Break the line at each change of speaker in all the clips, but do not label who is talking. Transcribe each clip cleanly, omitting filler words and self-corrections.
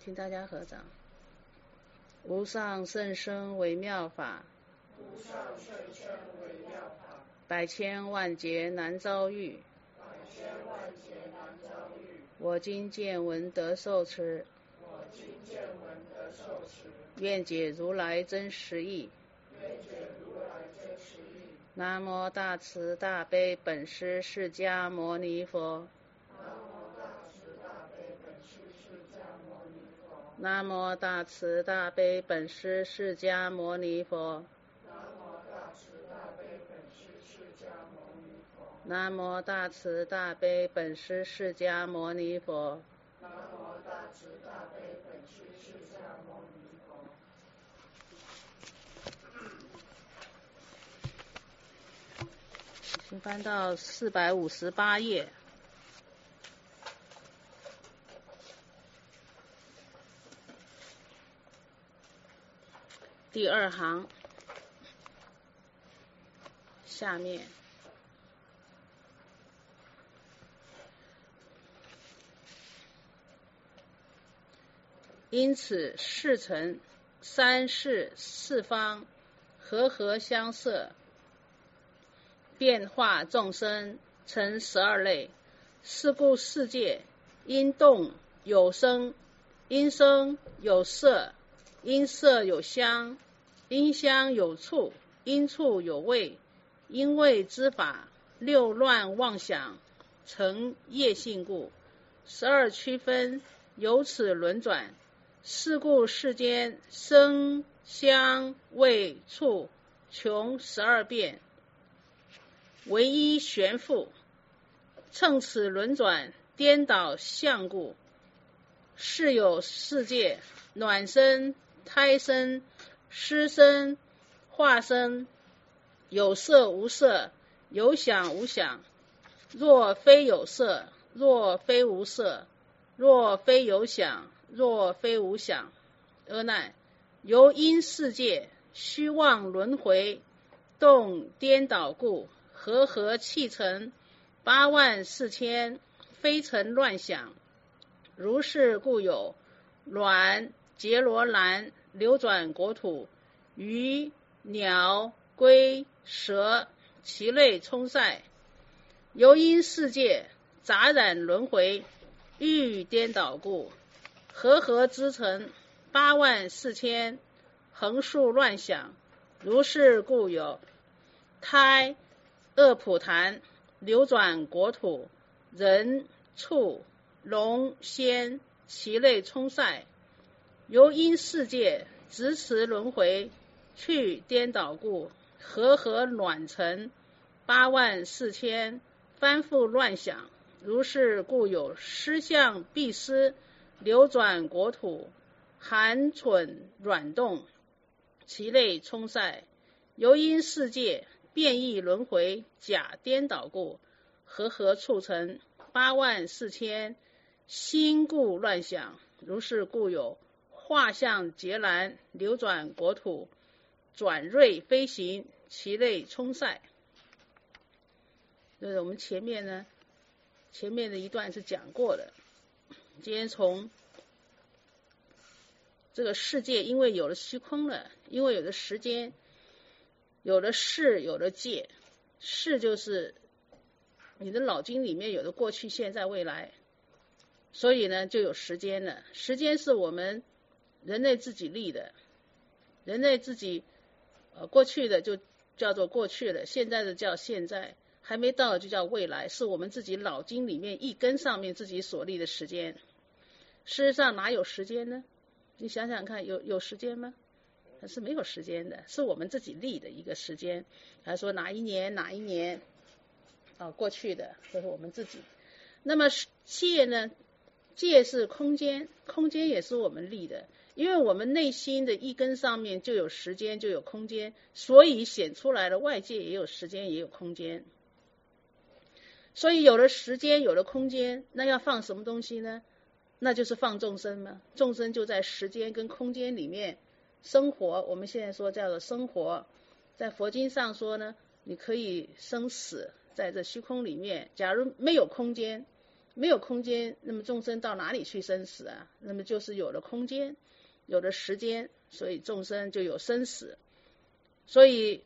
请大家合掌。无上甚深微妙法，
无上甚深微妙法，
百千万劫难遭遇，
百千万劫难遭遇。
我今见闻得受持，
我今见闻得受持，
愿解如来真实义。
愿解如来真实义。
南无大慈大悲本师释迦牟尼佛。
南无大慈大悲本师释迦牟尼佛。
南无大慈大悲本师释迦牟尼佛。
南无大慈大悲本师释迦牟尼佛。
南无大慈大悲本师释迦牟尼佛。
南无大慈大悲本师释迦牟尼佛。
请翻到458页。第二行下面，因此世尘三世四方和相摄，变化众生成12类。是故世界因动有生，因生有色，因色有香，因香有触，因触有味，因味之法六乱妄想成业性故，12区分，由此轮转。是故世间声香味触穷12变，唯一悬复，乘此轮转颠倒相故。是有世界暖身、胎身、湿身、化身，有色无色，有想无想。若非有色，若非无色，若非有想，若非无想。阿难，由因世界虚妄轮回动颠倒故，和气成84000非尘乱想。如是故有卵、结罗兰流转国土，鱼、鸟、龟、蛇其类充塞。由因世界杂染轮回欲颠倒故，和之成84000横竖乱想。如是故有胎、恶普檀流转国土，人、畜、龙、仙其类充塞。由因世界执持轮回去颠倒故，和卵成84000翻覆乱想。如是故有尸相必失流转国土，含蠢软动其类充塞。由因世界变异轮回假颠倒故，和促成84000心故乱想。如是故有画像结兰流转国土，转锐飞行其类充塞。我们前面的一段是讲过的。今天从这个世界，因为有了虚空了，因为有了时间，有了世，有了界。世就是你的脑筋里面有的过去、现在、未来，所以呢就有时间了。时间是我们人类自己立的，人类自己过去的就叫做过去了，现在的叫现在，还没到的就叫未来，是我们自己脑筋里面一根上面自己所立的时间。事实上哪有时间呢？你想想看，有时间吗？它是没有时间的，是我们自己立的一个时间。还说哪一年过去的，这是我们自己。那么界呢？界是空间，空间也是我们立的，因为我们内心的一根上面就有时间，就有空间，所以显出来的外界也有时间，也有空间。所以有了时间，有了空间，那要放什么东西呢？那就是放众生嘛。众生就在时间跟空间里面生活，我们现在说叫做生活。在佛经上说呢，你可以生死在这虚空里面。假如没有空间， 没有空间，那么众生到哪里去生死啊？那么就是有了空间，有了时间，所以众生就有生死。所以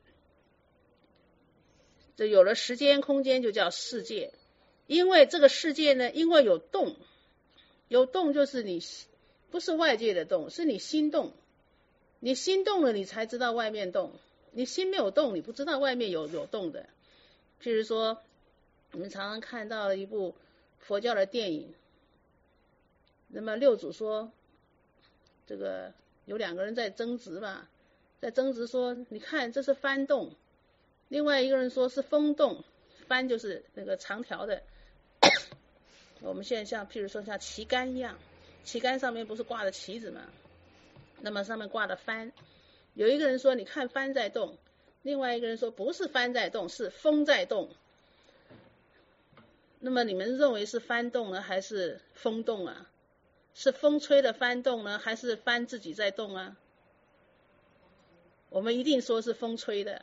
这有了时间空间就叫世界。因为这个世界呢，因为有动，有动就是你不是外界的动，是你心动。你心动了，你才知道外面动。你心没有动，你不知道外面有动的。譬如说，我们常常看到了一部佛教的电影，那么六祖说，这个有两个人在争执嘛，在争执说，你看这是幡动，另外一个人说是风动，幡就是那个长条的。我们现在像譬如说像旗杆一样，旗杆上面不是挂着旗子嘛，那么上面挂着幡。有一个人说你看幡在动，另外一个人说不是幡在动，是风在动。那么你们认为是幡动呢，还是风动啊？是风吹的幡动呢，还是幡自己在动啊？我们一定说是风吹的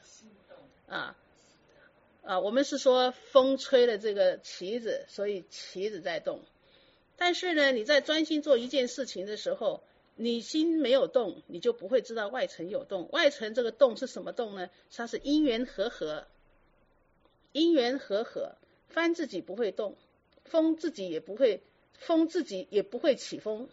我们是说风吹了这个旗子，所以旗子在动。但是呢，你在专心做一件事情的时候，你心没有动，你就不会知道外层有动。外层这个动是什么动呢？它是因缘和合，因缘和合。幡自己不会动，风自己也不会起风。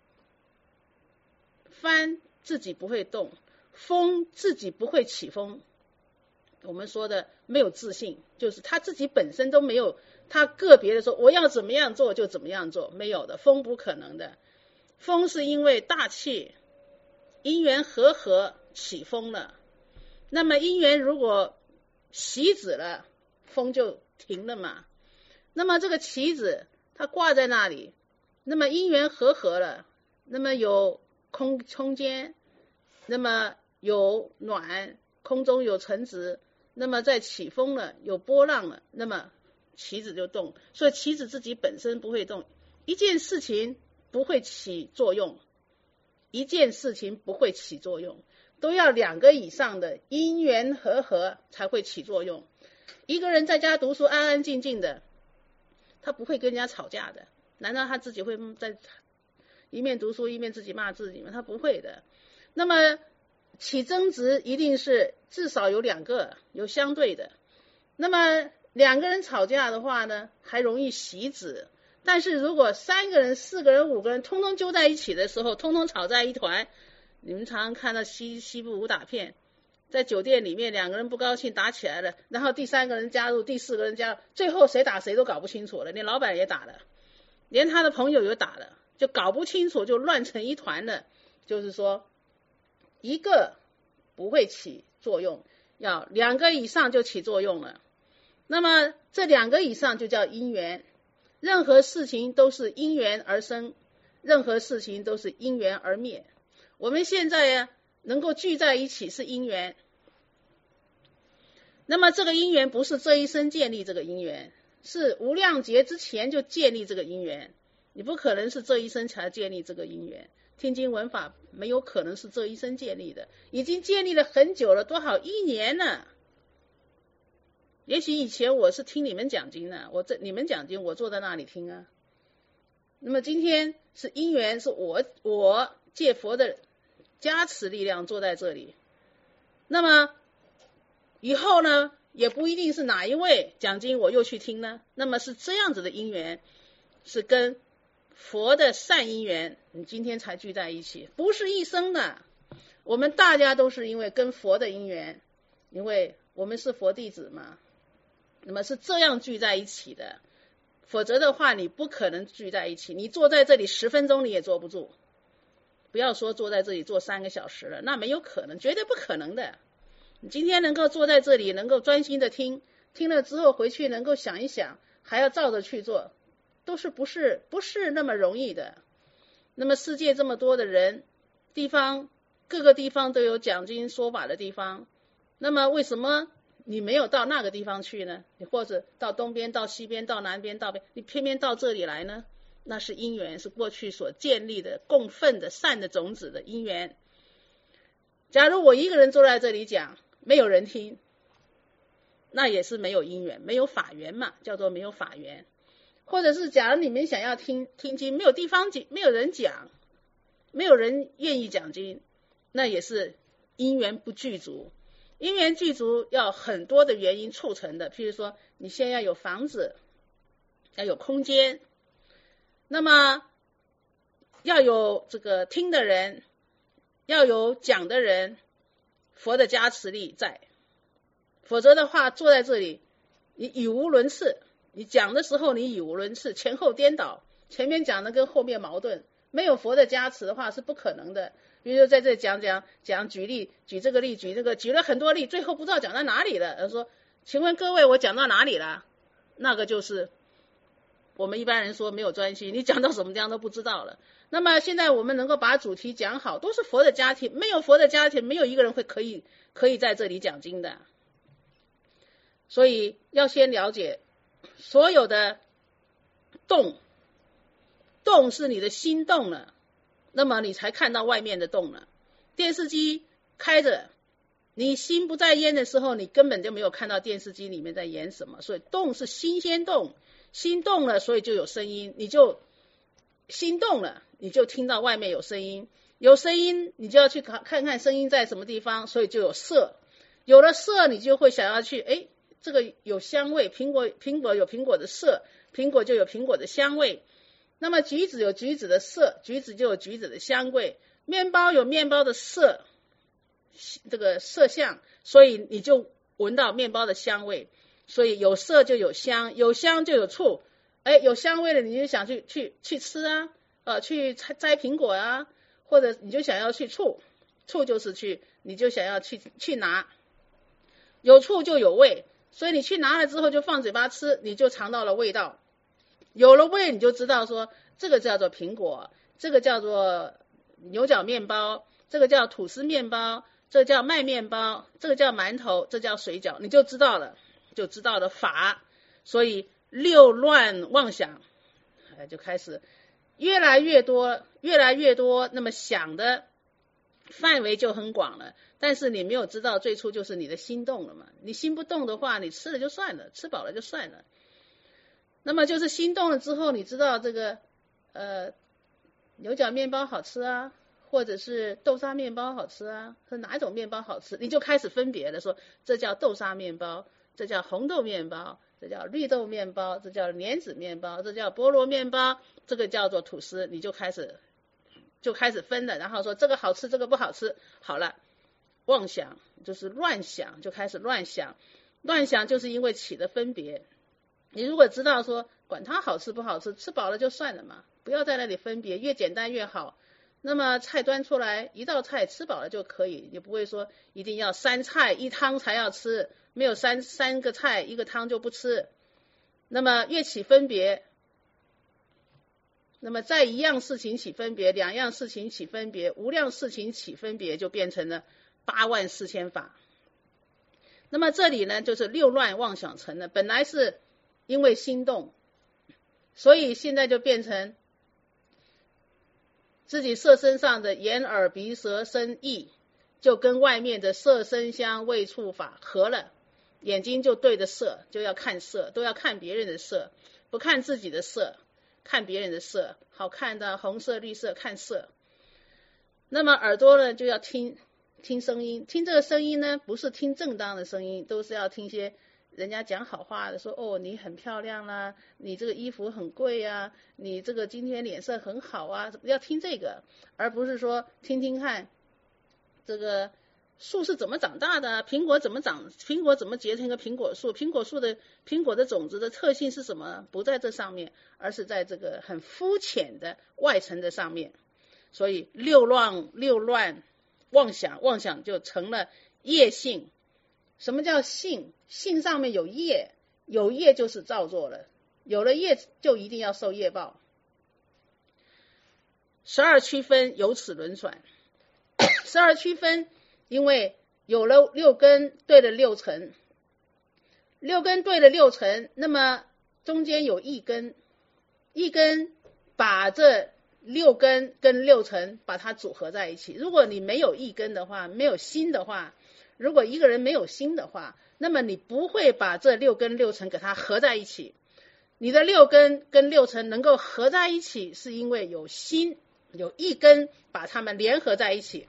幡自己不会动，风自己不会起风。我们说的没有自信，就是他自己本身都没有，他个别的说我要怎么样做就怎么样做，没有的。风不可能的，风是因为大气因缘和合起风了，那么因缘如果熄止了，风就停了嘛。那么这个旗子它挂在那里，那么因缘和合了，那么有空间，那么有暖，空中有尘质，那么在起风了，有波浪了，那么旗子就动。所以旗子自己本身不会动，一件事情不会起作用，一件事情不会起作用，都要两个以上的因缘和合才会起作用。一个人在家读书安安静静的，他不会跟人家吵架的，难道他自己会在一面读书一面自己骂自己吗？他不会的。那么起争执一定是至少有两个，有相对的。那么两个人吵架的话呢，还容易熄止。但是如果三个人、四个人、五个人通通揪在一起的时候，通通吵在一团，你们常常看到西部武打片，在酒店里面两个人不高兴打起来了，然后第三个人加入，第四个人加入，最后谁打谁都搞不清楚了，连老板也打了，连他的朋友也打了，就搞不清楚，就乱成一团了。就是说一个不会起作用，要两个以上就起作用了。那么这两个以上就叫因缘，任何事情都是因缘而生，任何事情都是因缘而灭。我们现在能够聚在一起是因缘，那么这个因缘不是这一生建立这个因缘，是无量劫之前就建立这个因缘，你不可能是这一生才建立这个因缘。听经闻法没有可能是这一生建立的，已经建立了很久了，多少1年了。也许以前我是听你们讲经呢，你们讲经我坐在那里听啊。那么今天是因缘，是我借佛的加持力量坐在这里。那么以后呢，也不一定是哪一位讲经我又去听呢。那么是这样子的因缘，是跟佛的善因缘，你今天才聚在一起，不是一生的。我们大家都是因为跟佛的因缘，因为我们是佛弟子嘛，那么是这样聚在一起的。否则的话，你不可能聚在一起。你坐在这里10分钟你也坐不住，不要说坐在这里坐3个小时了，那没有可能，绝对不可能的。你今天能够坐在这里，能够专心的听了之后回去能够想一想，还要照着去做，都是不是那么容易的。那么世界这么多的人，各个地方都有讲经说法的地方，那么为什么你没有到那个地方去呢？你或者到东边、到西边、到南边、到北，你偏偏到这里来呢？那是因缘，是过去所建立的供奉的善的种子的因缘。假如我一个人坐在这里讲，没有人听，那也是没有因缘，没有法缘嘛，叫做没有法缘。 或者是假如你们想要听经，没有地方讲，没有人讲，没有人愿意讲经，那也是因缘不具足。因缘具足要很多的原因促成的，譬如说你先要有房子，要有空间，那么要有这个听的人，要有讲的人，佛的加持力在，否则的话坐在这里你语无伦次，你讲的时候你语无伦次，前后颠倒，前面讲的跟后面矛盾，没有佛的加持的话是不可能的。比如说在这讲举例，举这个例举那个，举了很多例，最后不知道讲到哪里了。说请问各位我讲到哪里了？那个就是我们一般人说没有专心，你讲到什么地方都不知道了。那么现在我们能够把主题讲好，都是佛的家庭，没有佛的家庭，没有一个人会可以在这里讲经的。所以要先了解所有的动是你的心动了，那么你才看到外面的动了。电视机开着，你心不在焉的时候，你根本就没有看到电视机里面在演什么。所以动是心先动，心动了，所以就有声音，你就心动了，你就听到外面有声音，有声音你就要去看看声音在什么地方，所以就有色，有了色你就会想要去，这个有香味，苹果有苹果的色，苹果就有苹果的香味。那么橘子有橘子的色，橘子就有橘子的香味，面包有面包的色，这个色相，所以你就闻到面包的香味。所以有色就有香，有香就有触，有香味了你就想去吃啊，去摘苹果啊，或者你就想要去触就是你就想要去拿，有触就有味，所以你去拿了之后就放嘴巴吃，你就尝到了味道。有了味你就知道说这个叫做苹果，这个叫做牛角面包，这个叫吐司面包，这个叫麦面包，这个叫馒头，这叫水饺，你就知道了法。所以六乱妄想就开始越来越多，那么想的范围就很广了，但是你没有知道最初就是你的心动了嘛，你心不动的话你吃了就算了，吃饱了就算了。那么就是心动了之后，你知道这个牛角面包好吃啊，或者是豆沙面包好吃啊，是哪一种面包好吃，你就开始分别的说这叫豆沙面包，这叫红豆面包，这叫绿豆面包，这叫莲子面包，这叫菠萝面包，这个叫做吐司，你就开始分了，然后说这个好吃这个不好吃。好了，妄想就是乱想，就开始乱想就是因为起的分别。你如果知道说管它好吃不好吃，吃饱了就算了嘛，不要在那里分别，越简单越好。那么菜端出来，一道菜吃饱了就可以，也不会说一定要3菜1汤才要吃，没有三个菜1个汤就不吃。那么越起分别，那么在一样事情起分别，2样事情起分别，无量事情起分别，就变成了84000法。那么这里呢就是六乱妄想成了，本来是因为心动，所以现在就变成自己色身上的眼耳鼻舌身意就跟外面的色声香味触法合了，眼睛就对着色，就要看色，都要看别人的色，不看自己的色，看别人的色，好看的红色绿色看色。那么耳朵呢就要听声音，听这个声音呢不是听正当的声音，都是要听些人家讲好话的，说哦你很漂亮啦，你这个衣服很贵啊，你这个今天脸色很好啊，要听这个，而不是说听看这个树是怎么长大的，苹果怎么结成一个苹果树，苹果的种子的特性是什么，不在这上面，而是在这个很肤浅的外层的上面。所以六乱妄想就成了业性。什么叫性？性上面有业，有业就是造作了，有了业就一定要受业报。12区分由此轮转，12区分因为有了6根对了6层，6根对了6层，那么中间有一根把这6根跟6层把它组合在一起。如果你没有一根的话，没有心的话，如果一个人没有心的话，那么你不会把这6根6层给它合在一起。 你的六根跟六尘能够合在一起，是因为有心，有一根把它们联合在一起。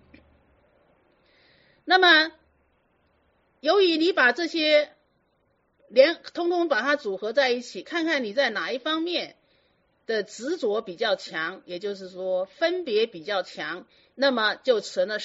那么由于你把这些通通把它组合在一起，看看你在哪一方面的执着比较强，也就是说分别比较强，那么就成了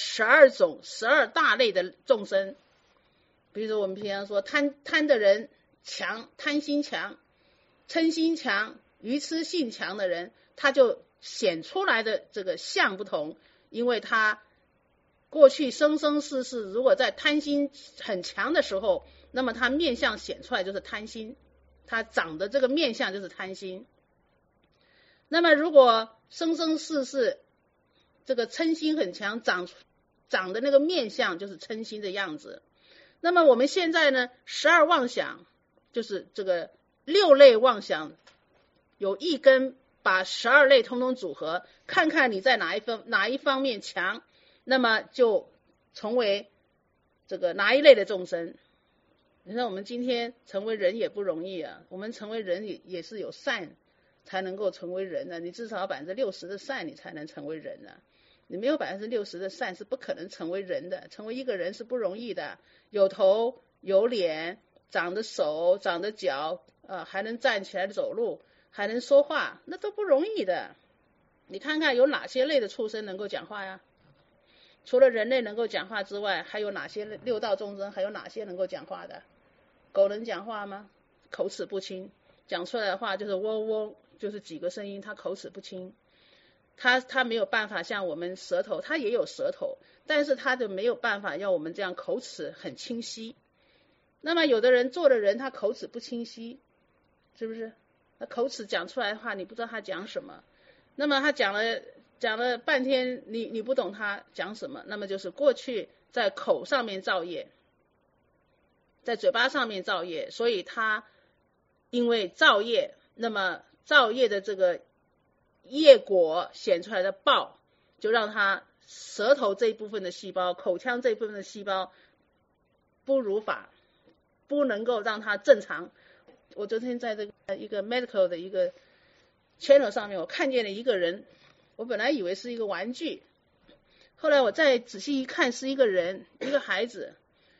12大类的众生。比如说我们平常说贪的人强，贪心强，嗔心强，愚痴性强的人，他就显出来的这个相不同，因为他过去生生世世如果在贪心很强的时候，那么他面相显出来就是贪心，他长的这个面相就是贪心。那么如果生生世世这个嗔心很强，长的那个面相就是嗔心的样子。那么我们现在呢，12妄想就是这个6类妄想，有一根把12类通通组合，看看你在哪一方面强，那么就成为这个哪一类的众生。你看我们今天成为人也不容易啊，我们成为人也是有善才能够成为人的，你至少60%的善你才能成为人啊。你没有60%的善是不可能成为人的，成为一个人是不容易的，有头有脸，长的手长的脚，还能站起来走路，还能说话，那都不容易的。你看看有哪些类的畜生能够讲话呀？除了人类能够讲话之外，还有哪些六道众生还有哪些能够讲话的？狗能讲话吗？口齿不清，讲出来的话就是嗡嗡，就是几个声音，它口齿不清。他没有办法像我们舌头，他也有舌头，但是他就没有办法要我们这样口齿很清晰。那么有的人做的人他口齿不清晰，是不是？他口齿讲出来的话你不知道他讲什么，那么他讲了半天你不懂他讲什么，那么就是过去在口上面造业，在嘴巴上面造业，所以他因为造业，那么造业的这个业果显出来的报，就让他舌头这一部分的细胞，口腔这一部分的细胞不如法，不能够让它正常。我昨天在这个一个 medical 的一个 channel 上面，我看见了一个人，我本来以为是一个玩具，后来我再仔细一看，是一个人，一个孩子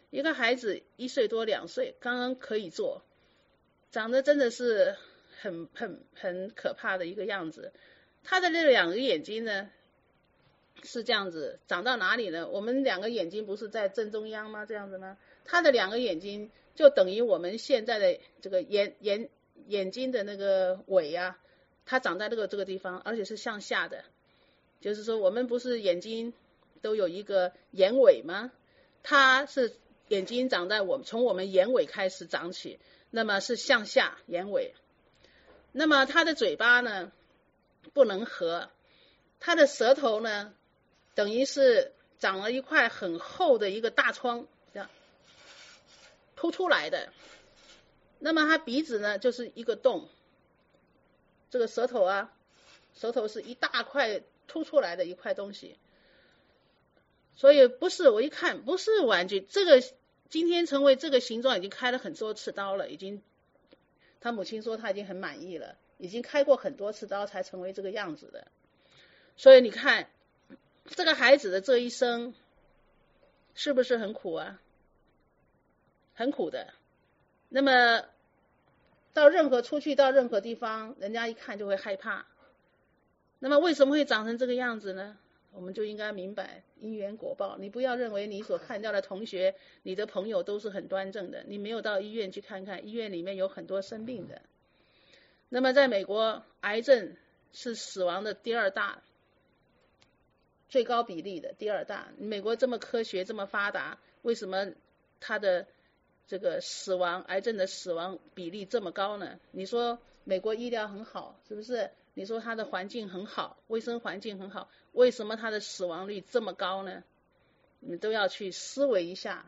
1岁多2岁，刚刚可以坐，长得真的是很可怕的一个样子。他的那2个眼睛呢是这样子，长到哪里呢？我们2个眼睛不是在正中央吗？这样子呢，他的2个眼睛就等于我们现在的这个眼睛的那个尾啊，它长在这个地方，而且是向下的。就是说我们不是眼睛都有一个眼尾吗？它是眼睛长在从我们眼尾开始长起，那么是向下眼尾。那么它的嘴巴呢不能合，它的舌头呢等于是长了一块很厚的一个大疮，这样凸出来的。那么它鼻子呢就是一个洞，这个舌头是一大块凸出来的一块东西。所以我一看不是玩具，这个今天成为这个形状已经开了很多次刀了，他母亲说他已经很满意了，已经开过很多次刀才成为这个样子的。所以你看这个孩子的这一生是不是很苦啊？很苦的。那么出去到任何地方，人家一看就会害怕。那么为什么会长成这个样子呢？我们就应该明白因缘果报。你不要认为你所看到的同学，你的朋友都是很端正的，你没有到医院去看看，医院里面有很多生病的。那么在美国，癌症是死亡的第2大，最高比例的第2大。美国这么科学这么发达，为什么它的这个癌症的死亡比例这么高呢？你说美国医疗很好，是不是？你说它的环境很好，卫生环境很好，为什么它的死亡率这么高呢？你们都要去思维一下。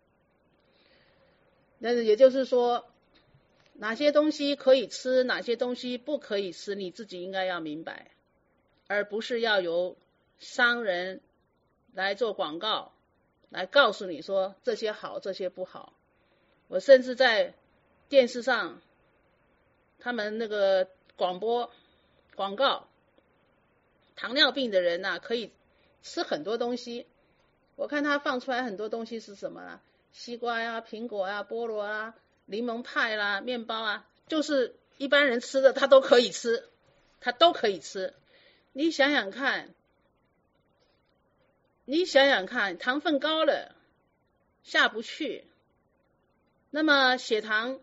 但是也就是说，哪些东西可以吃，哪些东西不可以吃，你自己应该要明白，而不是要由商人来做广告，来告诉你说这些好，这些不好。我甚至在电视上他们那个广告，糖尿病的人可以吃很多东西。我看他放出来很多东西是什么啊？西瓜呀、苹果啊、菠萝啊、柠檬派啦、面包啊，就是一般人吃的他都可以吃，你想想看，糖分高了下不去，那么血糖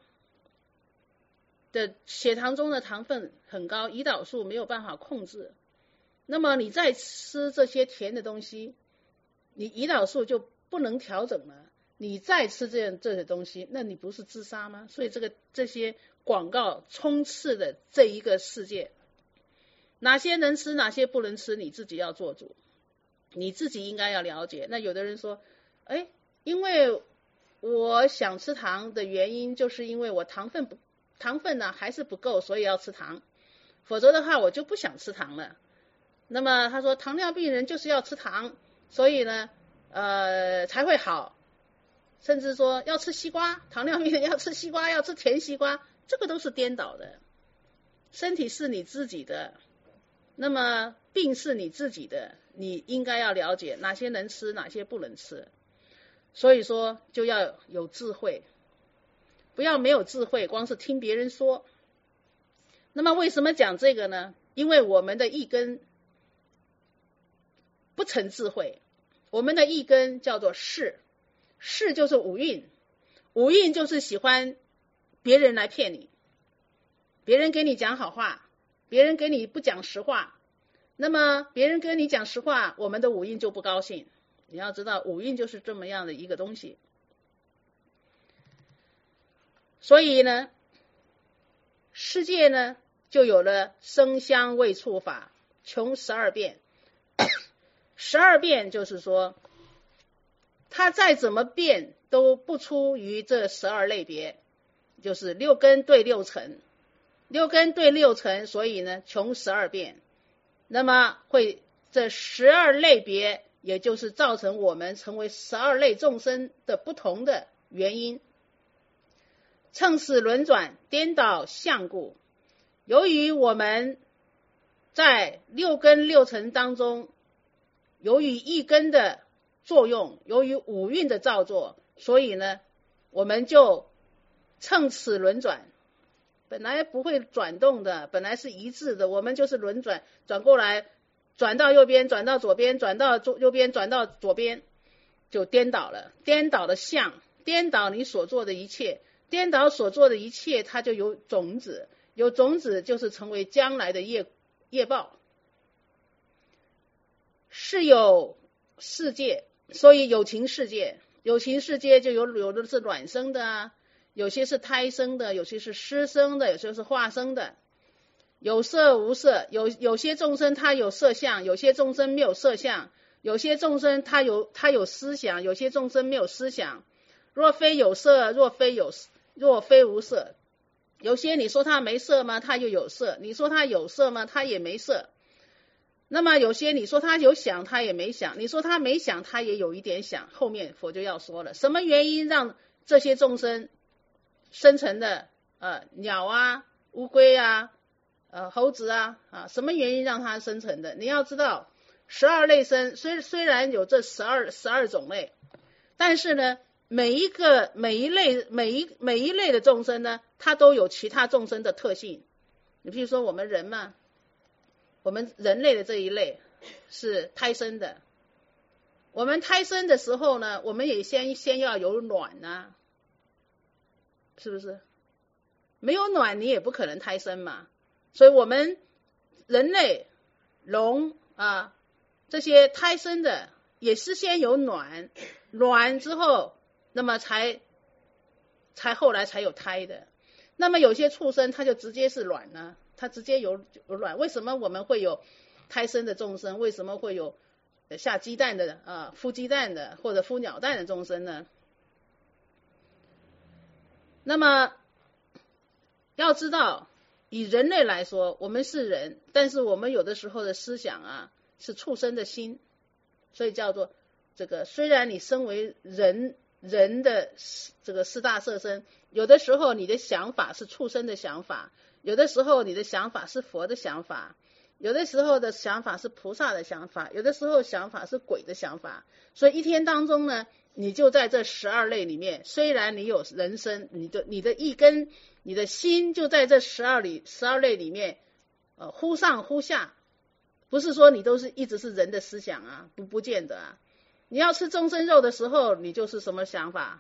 中的糖分很高，胰岛素没有办法控制，那么你再吃这些甜的东西，你胰岛素就不能调整了，你再吃这些东西，那你不是自杀吗？所以这些广告充斥的这一个世界，哪些能吃哪些不能吃，你自己要做主，你自己应该要了解。那有的人说，因为我想吃糖的原因就是因为我糖分呢还是不够，所以要吃糖，否则的话我就不想吃糖了。那么他说糖尿病人就是要吃糖，所以呢才会好，甚至说要吃西瓜，糖尿病人要吃西瓜，要吃甜西瓜，这个都是颠倒的。身体是你自己的，那么病是你自己的，你应该要了解哪些能吃哪些不能吃。所以说就要有智慧，不要没有智慧光是听别人说。那么为什么讲这个呢？因为我们的一根不成智慧，我们的一根叫做世就是五蕴就是喜欢别人来骗你，别人给你讲好话，别人给你不讲实话，那么别人跟你讲实话，我们的五蕴就不高兴。你要知道五蕴就是这么样的一个东西。所以呢世界呢就有了声香味触法穷12变12变就是说它再怎么变都不出于这12类别，就是6根对6尘，6根对6尘，所以呢穷12变。那么会这12类别，也就是造成我们成为12类众生的不同的原因。乘此轮转颠倒相故，由于我们在6根6尘当中，由于一根的作用，由于五蕴的造作，所以呢我们就乘此轮转，本来不会转动的，本来是一致的，我们就是轮转，转过来，转到右边，转到左边，转到右边，转到左边，就颠倒了。颠倒的相，颠倒你所做的一切，颠倒所做的一切，它就有种子，有种子就是成为将来的业报。是有世界，所以有情世界，有情世界就有的是卵生的啊，有些是胎生的，有些是湿生的，有些是化生的，有色无色，有些众生他有色相，有些众生没有色相，有些众生他有思想，有些众生没有思想。若非有色，若非无色，有些你说他没色吗？他又有色，你说他有色吗？他也没色。那么有些你说他有想，他也没想，你说他没想，他也有一点想。后面佛就要说了，什么原因让这些众生生成的鸟啊、乌龟啊、猴子啊什么原因让它生成的？你要知道12类生，虽然有这12种类，但是呢每一类的众生呢，它都有其他众生的特性。你比如说我们人嘛，我们人类的这一类是胎生的，我们胎生的时候呢，我们也先要有卵啊，是不是？没有卵你也不可能胎生嘛。所以我们人类龙这些胎生的也是先有卵之后，那么才后来才有胎的。那么有些畜生它就直接是卵呢，它直接有卵。为什么我们会有胎生的众生？为什么会有下鸡蛋的孵鸡蛋的或者孵鸟蛋的众生呢？那么要知道，以人类来说，我们是人，但是我们有的时候的思想是畜生的心，所以叫做这个。虽然你身为人人的这个四大色身，有的时候你的想法是畜生的想法，有的时候你的想法是佛的想法，有的时候的想法是菩萨的想法，有的时候想法是鬼的想法。所以一天当中呢，你就在这12类里面，虽然你有人生，你的一根，你的心就在这12类里面，忽上忽下，不是说你都是一直是人的思想啊，不见得啊。你要吃众生肉的时候，你就是什么想法？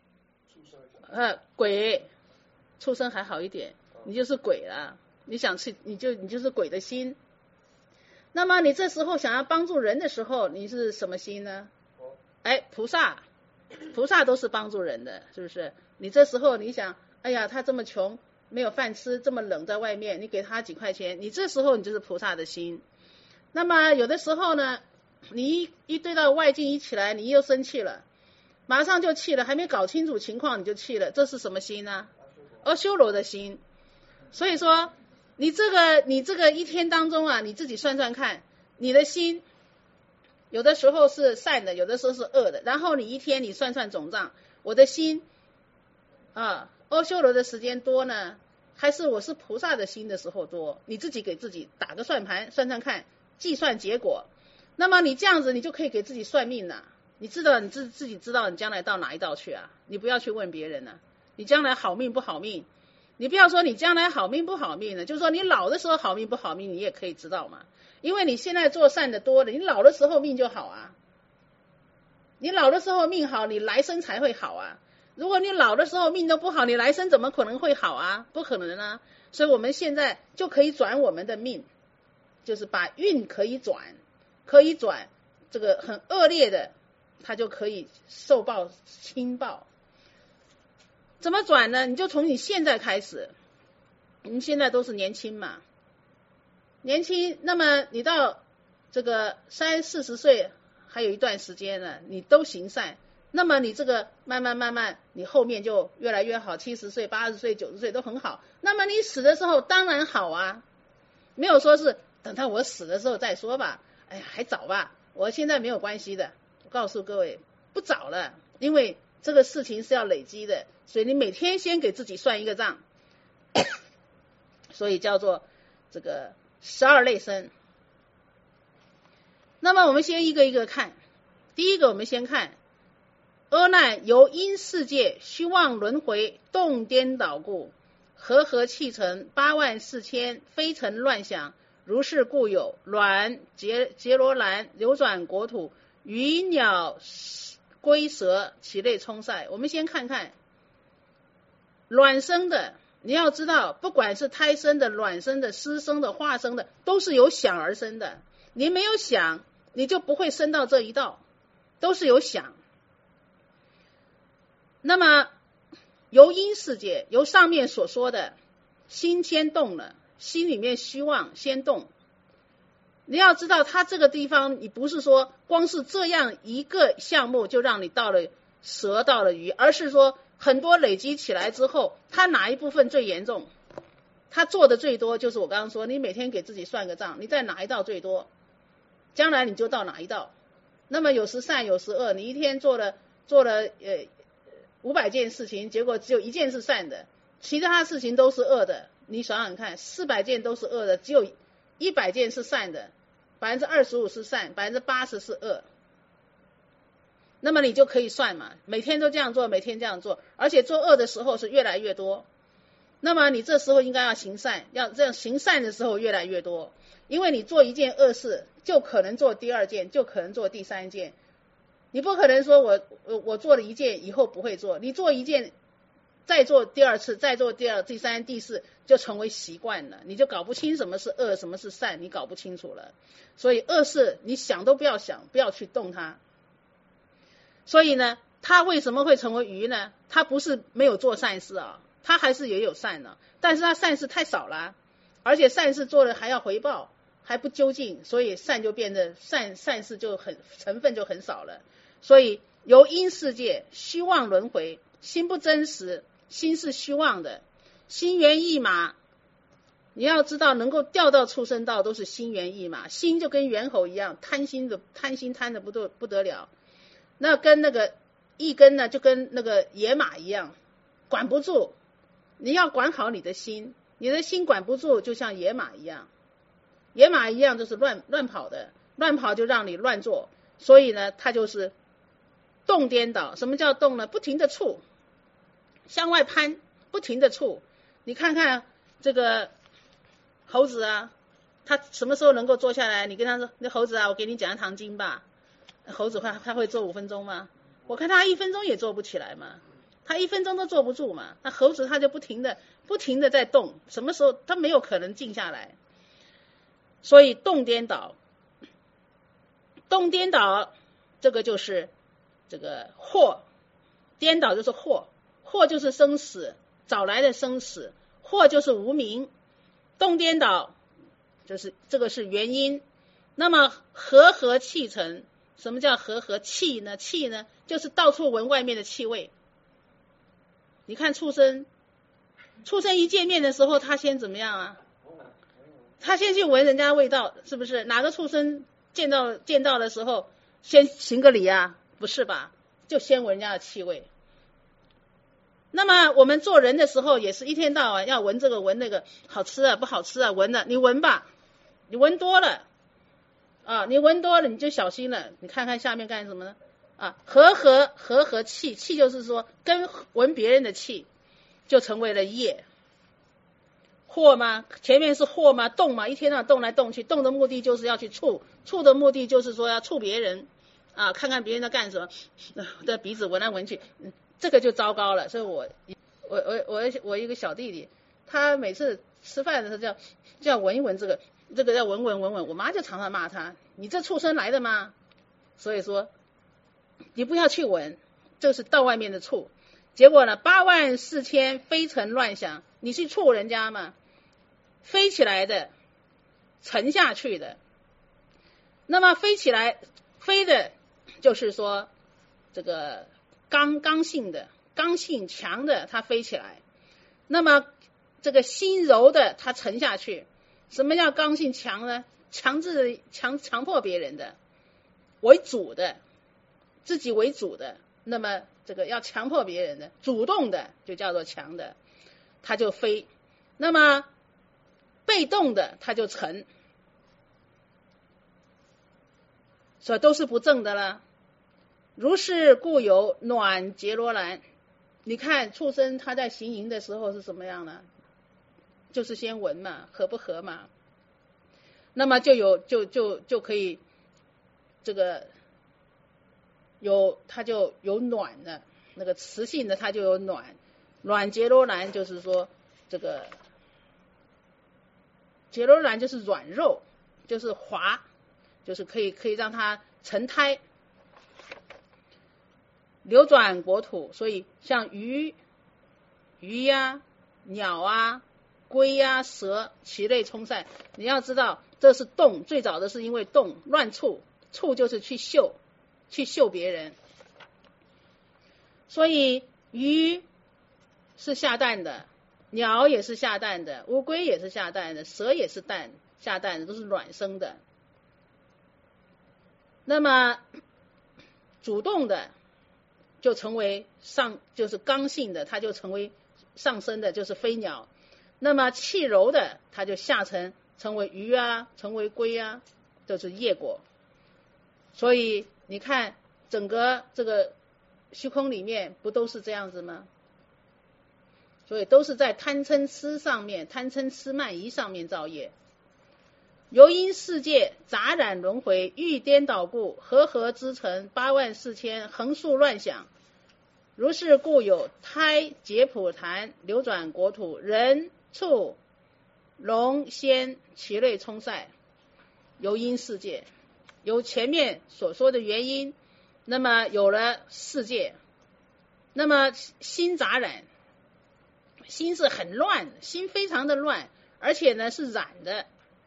鬼，畜生还好一点，你就是鬼了。你想吃，你就是鬼的心。那么你这时候想要帮助人的时候，你是什么心呢？菩萨都是帮助人的，是不是？你这时候你想，哎呀，他这么穷，没有饭吃，这么冷在外面，你给他几块钱，你这时候你就是菩萨的心。那么有的时候呢，你一对到外境一起来，你又生气了，马上就气了，还没搞清楚情况你就气了，这是什么心呢？阿修罗的心。所以说你这个一天当中啊，你自己算算看，你的心有的时候是善的，有的时候是恶的，然后你一天你算算总账，我的心阿修罗的时间多呢，还是我是菩萨的心的时候多？你自己给自己打个算盘，算算看，计算结果。那么你这样子，你就可以给自己算命了。你知道你自己知道你将来到哪一道去啊？你不要去问别人了，你将来好命不好命？你不要说你将来好命不好命呢，就是说你老的时候好命不好命，你也可以知道嘛。因为你现在做善的多了，你老的时候命就好啊。你老的时候命好，你来生才会好啊。如果你老的时候命都不好，你来生怎么可能会好啊？不可能啊。所以我们现在就可以转我们的命，就是把运可以转，这个很恶劣的，它就可以受报轻报。怎么转呢？你就从你现在开始，你现在都是年轻嘛，年轻，那么你到这个30-40岁还有一段时间呢，你都行善，那么你这个慢慢你后面就越来越好，70岁80岁90岁都很好。那么你死的时候当然好啊，没有说是等到我死的时候再说吧，哎呀还早吧，我现在没有关系的。我告诉各位不早了，因为这个事情是要累积的，所以你每天先给自己算一个账所以叫做这个12类生。那么我们先一个一个看。第一个我们先看阿难由因世界虚妄轮回动颠倒故，和气成84000非尘乱想，如是故有卵杰罗兰流转国土，鱼鸟龟蛇其类充塞。我们先看看卵生的，你要知道不管是胎生的、卵生的、湿生的、化生的，都是由想而生的。你没有想，你就不会生到这一道，都是有想。那么由因世界，由上面所说的心先动了，心里面虚妄先动。你要知道它这个地方，你不是说光是这样一个项目就让你到了蛇到了鱼，而是说很多累积起来之后，它哪一部分最严重，它做的最多，就是我刚刚说你每天给自己算个账，你在哪一道最多，将来你就到哪一道。那么有时善有时恶，你一天做了500件事情，结果只有1件是善的，其他事情都是恶的，你想想看，400件都是恶的，只有100件是善的，25%是善，80%是恶。那么你就可以算嘛，每天都这样做，每天这样做，而且做恶的时候是越来越多。那么你这时候应该要行善，要这样行善的时候越来越多，因为你做一件恶事，就可能做第2件，就可能做第3件。你不可能说我做了1件以后不会做，你做1件再做第2次，再做第2、第3、第4，就成为习惯了，你就搞不清什么是恶，什么是善，你搞不清楚了。所以恶事你想都不要想，不要去动它。所以呢，他为什么会成为鱼呢？他不是没有做善事啊，他还是也有善的，但是他善事太少了，而且善事做了还要回报，还不究竟，所以善就变得善事就成分就很少了。所以由因世界虚妄轮回，心不真实，心是虚妄的，心猿意马。你要知道能够掉到畜生道都是心猿意马，心就跟猿猴一样，贪心贪的不得了。那跟那个一根呢就跟那个野马一样，管不住。你要管好你的心，你的心管不住，就像野马一样，野马一样就是乱跑的，乱跑就让你乱做，所以呢，它就是动颠倒。什么叫动呢？不停的触，向外攀，不停的触。你看看这个猴子啊，他什么时候能够坐下来？你跟他说，那猴子啊，我给你讲一堂经吧。猴子他会坐5分钟吗？我看他1分钟也坐不起来嘛。他1分钟都坐不住嘛，那猴子他就不停的在动，什么时候他没有可能静下来？所以动颠倒，这个就是这个惑，颠倒就是惑，惑就是生死，找来的生死，惑就是无明，动颠倒就是这个是原因。那么和气成，什么叫和气呢？气呢就是到处闻外面的气味。你看畜生一见面的时候，他先怎么样啊？他先去闻人家味道，是不是？哪个畜生见到的时候先行个礼啊？不是吧？就先闻人家的气味。那么我们做人的时候，也是一天到晚要闻这个闻那个，好吃啊不好吃啊，闻了你闻吧，你闻多了啊，你闻多了你就小心了。你看看下面干什么呢？啊，和气，气就是说跟闻别人的气，就成为了业。惑吗？前面是惑吗？动吗？一天到晚动来动去，动的目的就是要去触的目的就是说要触别人啊，看看别人在干什么，的鼻子闻来闻去，这个就糟糕了。所以我一个小弟弟，他每次吃饭的时候就要闻一闻这个要闻，我妈就常常骂他，你这畜生来的吗？所以说你不要去闻，这是到外面的触。结果呢，84000飞尘乱想，你去触人家嘛，飞起来的，沉下去的。那么飞起来飞的，就是说这个刚性的，刚性强的，它飞起来。那么这个心柔的，它沉下去。什么叫刚性强呢？强迫别人的，为主的，自己为主的。那么这个要强迫别人的，主动的就叫做强的，它就飞。那么被动的它就沉，所以都是不正的了。如是故有暖结罗兰。你看畜生他在行淫的时候是什么样呢？就是先闻嘛，合不合嘛，那么就可以这个它就有暖的，那个雌性的它就有暖结罗兰，就是说这个结罗兰就是软肉，就是滑，就是可以让它成胎，流转国土。所以像鱼呀、鸟啊、龟呀、蛇，其类充塞。你要知道，这是动，最早的是因为动乱触就是去嗅别人。所以鱼是下蛋的，鸟也是下蛋的，乌龟也是下蛋的，蛇也是下蛋的，都是卵生的。那么主动的就成为就是刚性的，它就成为上升的，就是飞鸟。那么气柔的，它就下沉成为鱼啊，成为龟啊，就是业果。所以你看整个这个虚空里面不都是这样子吗？所以都是在贪嗔痴上面，贪嗔痴慢疑上面造业。由因世界杂染轮回，欲颠倒故，和之成84000，横竖乱想。如是故有胎结普檀，流转国土，人畜龙仙，其类充塞。由因世界，由前面所说的原因，那么有了世界，那么心杂染，心是很乱，心非常的乱，而且呢是染的。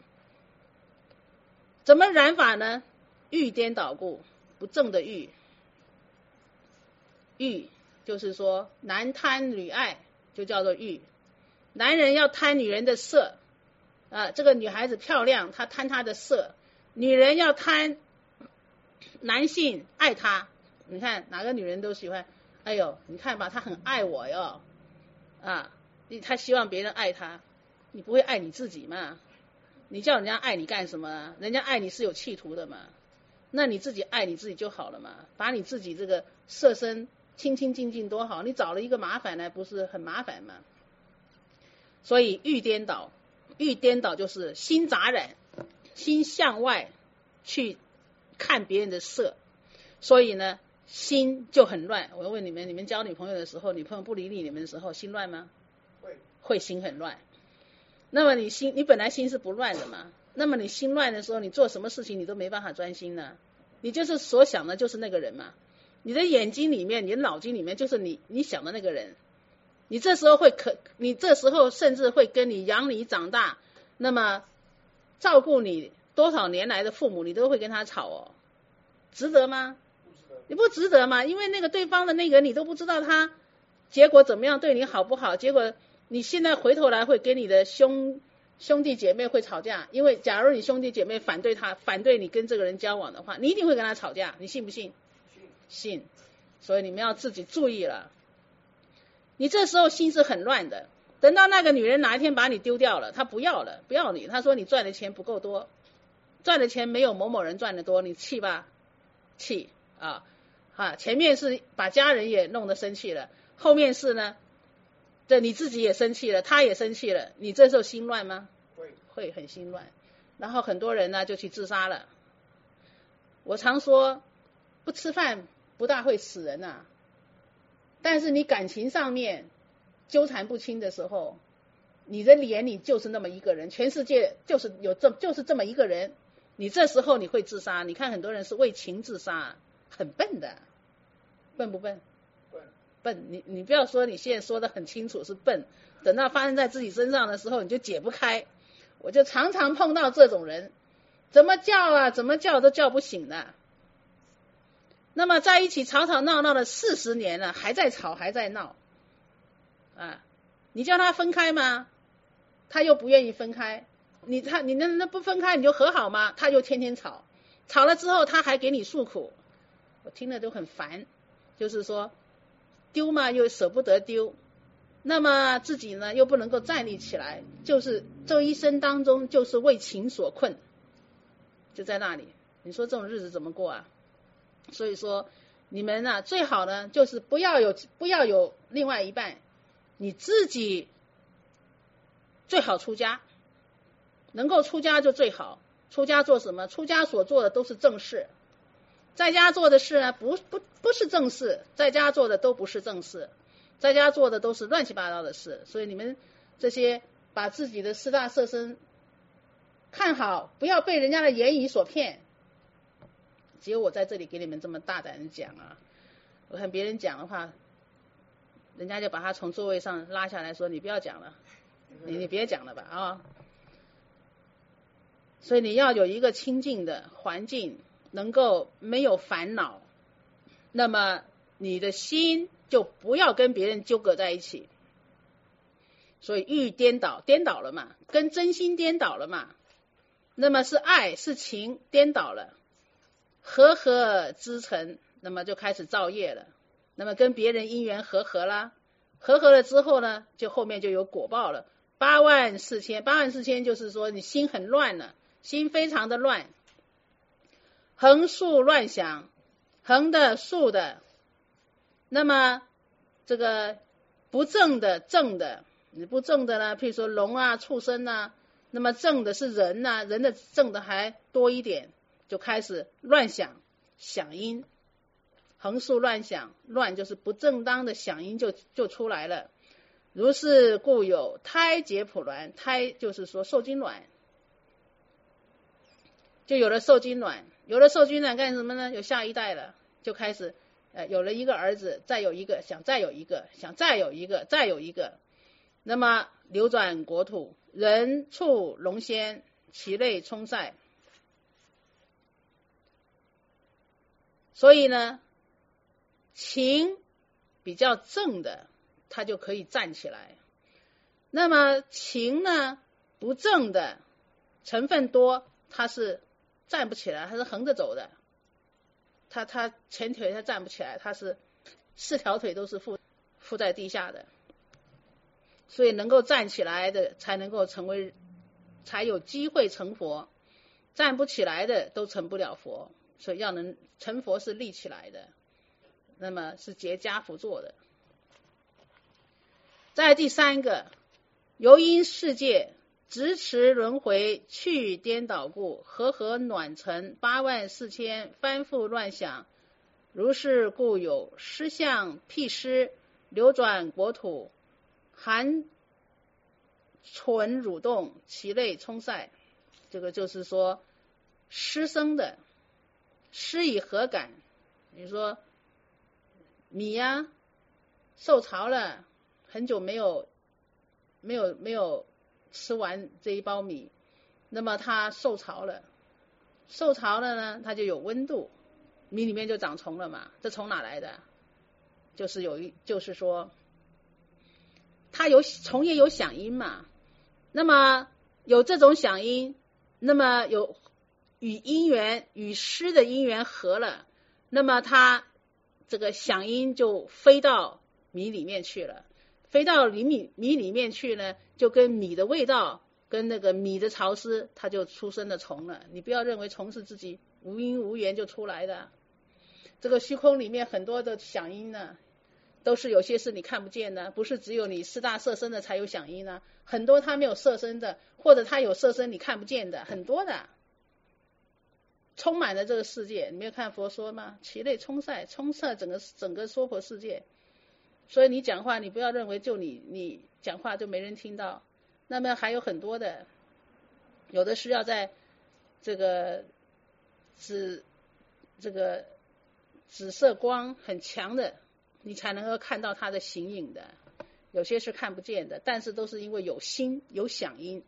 怎么染法呢？欲颠倒故，不正的欲就是说男贪女爱，就叫做欲。男人要贪女人的色这个女孩子漂亮，她贪她的色；女人要贪男性爱她， 你看哪个女人都喜欢，哎呦，你看吧，她很爱我哟，啊，她希望别人爱她，你不会爱你自己嘛？你叫人家爱你干什么啊？人家爱你是有企图的嘛？那你自己爱你自己就好了嘛，把你自己这个设身清清净净多好，你找了一个麻烦来，不是很麻烦吗？所以欲颠倒就是心杂染，心向外去看别人的色，所以呢心就很乱。我问你们，你们交女朋友的时候，女朋友不理你们的时候，心乱吗？会心很乱。那么你本来心是不乱的嘛，那么你心乱的时候，你做什么事情你都没办法专心呢，你就是所想的就是那个人嘛，你的眼睛里面，你的脑筋里面就是你想的那个人，你这时候你这时候甚至会跟你养你长大，那么照顾你多少年来的父母，你都会跟他吵哦，值得吗？你不值得嘛，因为那个对方的那个你都不知道他结果怎么样，对你好不好，结果你现在回头来会跟你的兄弟姐妹会吵架，因为假如你兄弟姐妹反对你跟这个人交往的话，你一定会跟他吵架，你信不信？信。所以你们要自己注意了，你这时候心是很乱的，等到那个女人哪一天把你丢掉了，她不要你，她说你赚的钱不够多，赚的钱没有某某人赚的多，你气吧？气啊！前面是把家人也弄得生气了，后面是呢，对你自己也生气了，他也生气了，你这时候心乱吗？会很心乱。然后很多人呢就去自杀了。我常说，不吃饭不大会死人啊，但是你感情上面纠缠不清的时候，你的眼里就是那么一个人，全世界就是这么一个人，你这时候你会自杀。你看很多人是为情自杀，很笨的。笨不笨？笨。你不要说你现在说的很清楚是笨，等到发生在自己身上的时候你就解不开。我就常常碰到这种人，怎么叫都叫不醒的。那么在一起吵吵闹闹的40年了，还在吵还在闹啊！你叫他分开吗？他又不愿意分开。你那不分开你就和好吗？他就天天吵，吵了之后他还给你诉苦，我听了都很烦。就是说丢嘛又舍不得丢，那么自己呢又不能够站立起来，就是这一生当中就是为情所困，就在那里。你说这种日子怎么过啊？所以说你们啊最好呢就是不要有另外一半，你自己最好出家，能够出家就最好。出家做什么？出家所做的都是正事，在家做的事呢不是正事，在家做的都不是正事，在家做的都是乱七八糟的事。所以你们这些把自己的四大色身看好，不要被人家的言语所骗。只有我在这里给你们这么大胆的讲啊，我看别人讲的话，人家就把他从座位上拉下来说你不要讲了，你别讲了吧啊！所以你要有一个清净的环境，能够没有烦恼，那么你的心就不要跟别人纠葛在一起。所以欲颠倒了嘛，跟真心颠倒了嘛，那么是爱是情颠倒了，和合之成，那么就开始造业了。那么跟别人因缘和合啦，和合了之后呢，就后面就有果报了。84000就是说你心很乱了，心非常的乱，横竖乱想，横的竖的，那么这个不正的正的，你不正的呢，譬如说龙啊畜生啊，那么正的是人啊，人的正的还多一点，就开始乱想，想音，横竖乱想，乱就是不正当的想音就出来了。如是故有胎结普卵，胎就是说受精卵，就有了受精卵，有了受精卵干什么呢？有下一代了，就开始有了一个儿子，再有一个，想再有一个，想再有一个，再有一个，那么流转国土，人畜龙仙其类充塞。所以呢情比较正的他就可以站起来，那么情呢不正的成分多，他是站不起来，他是横着走的。 他前腿他站不起来，他是4条腿都是附在地下的，所以能够站起来的才能够才有机会成佛，站不起来的都成不了佛。所以要能成佛是立起来的，那么是结跏趺坐的。再第3个，由因世界直持轮回去颠倒故，和暖成84000翻复乱想，如是故有失相辟失，流转国土，含存蠕动，其类冲塞。这个就是说失生的，失以何感？比如说米呀，受潮了，很久没有吃完这一包米，那么它受潮了呢，它就有温度，米里面就长虫了嘛。这虫哪来的？就是说它有虫也有响应嘛，那么有这种响应，那么有与湿的因缘合了，那么它这个响应就飞到米里面去了，飞到米里面去呢，就跟米的味道跟那个米的潮湿，它就出生了虫了。你不要认为虫是自己无因无缘就出来的，这个虚空里面很多的响应呢，都是有些是你看不见的，不是只有你4大色身的才有响应呢，很多它没有色身的，或者它有色身你看不见的，很多的，充满了这个世界。你没有看佛说吗？其类冲塞整个娑婆世界。所以你讲话，你不要认为就你讲话就没人听到，那么还有很多的，有的是要在这个紫色光很强的，你才能够看到它的形影的，有些是看不见的，但是都是因为有心有响应。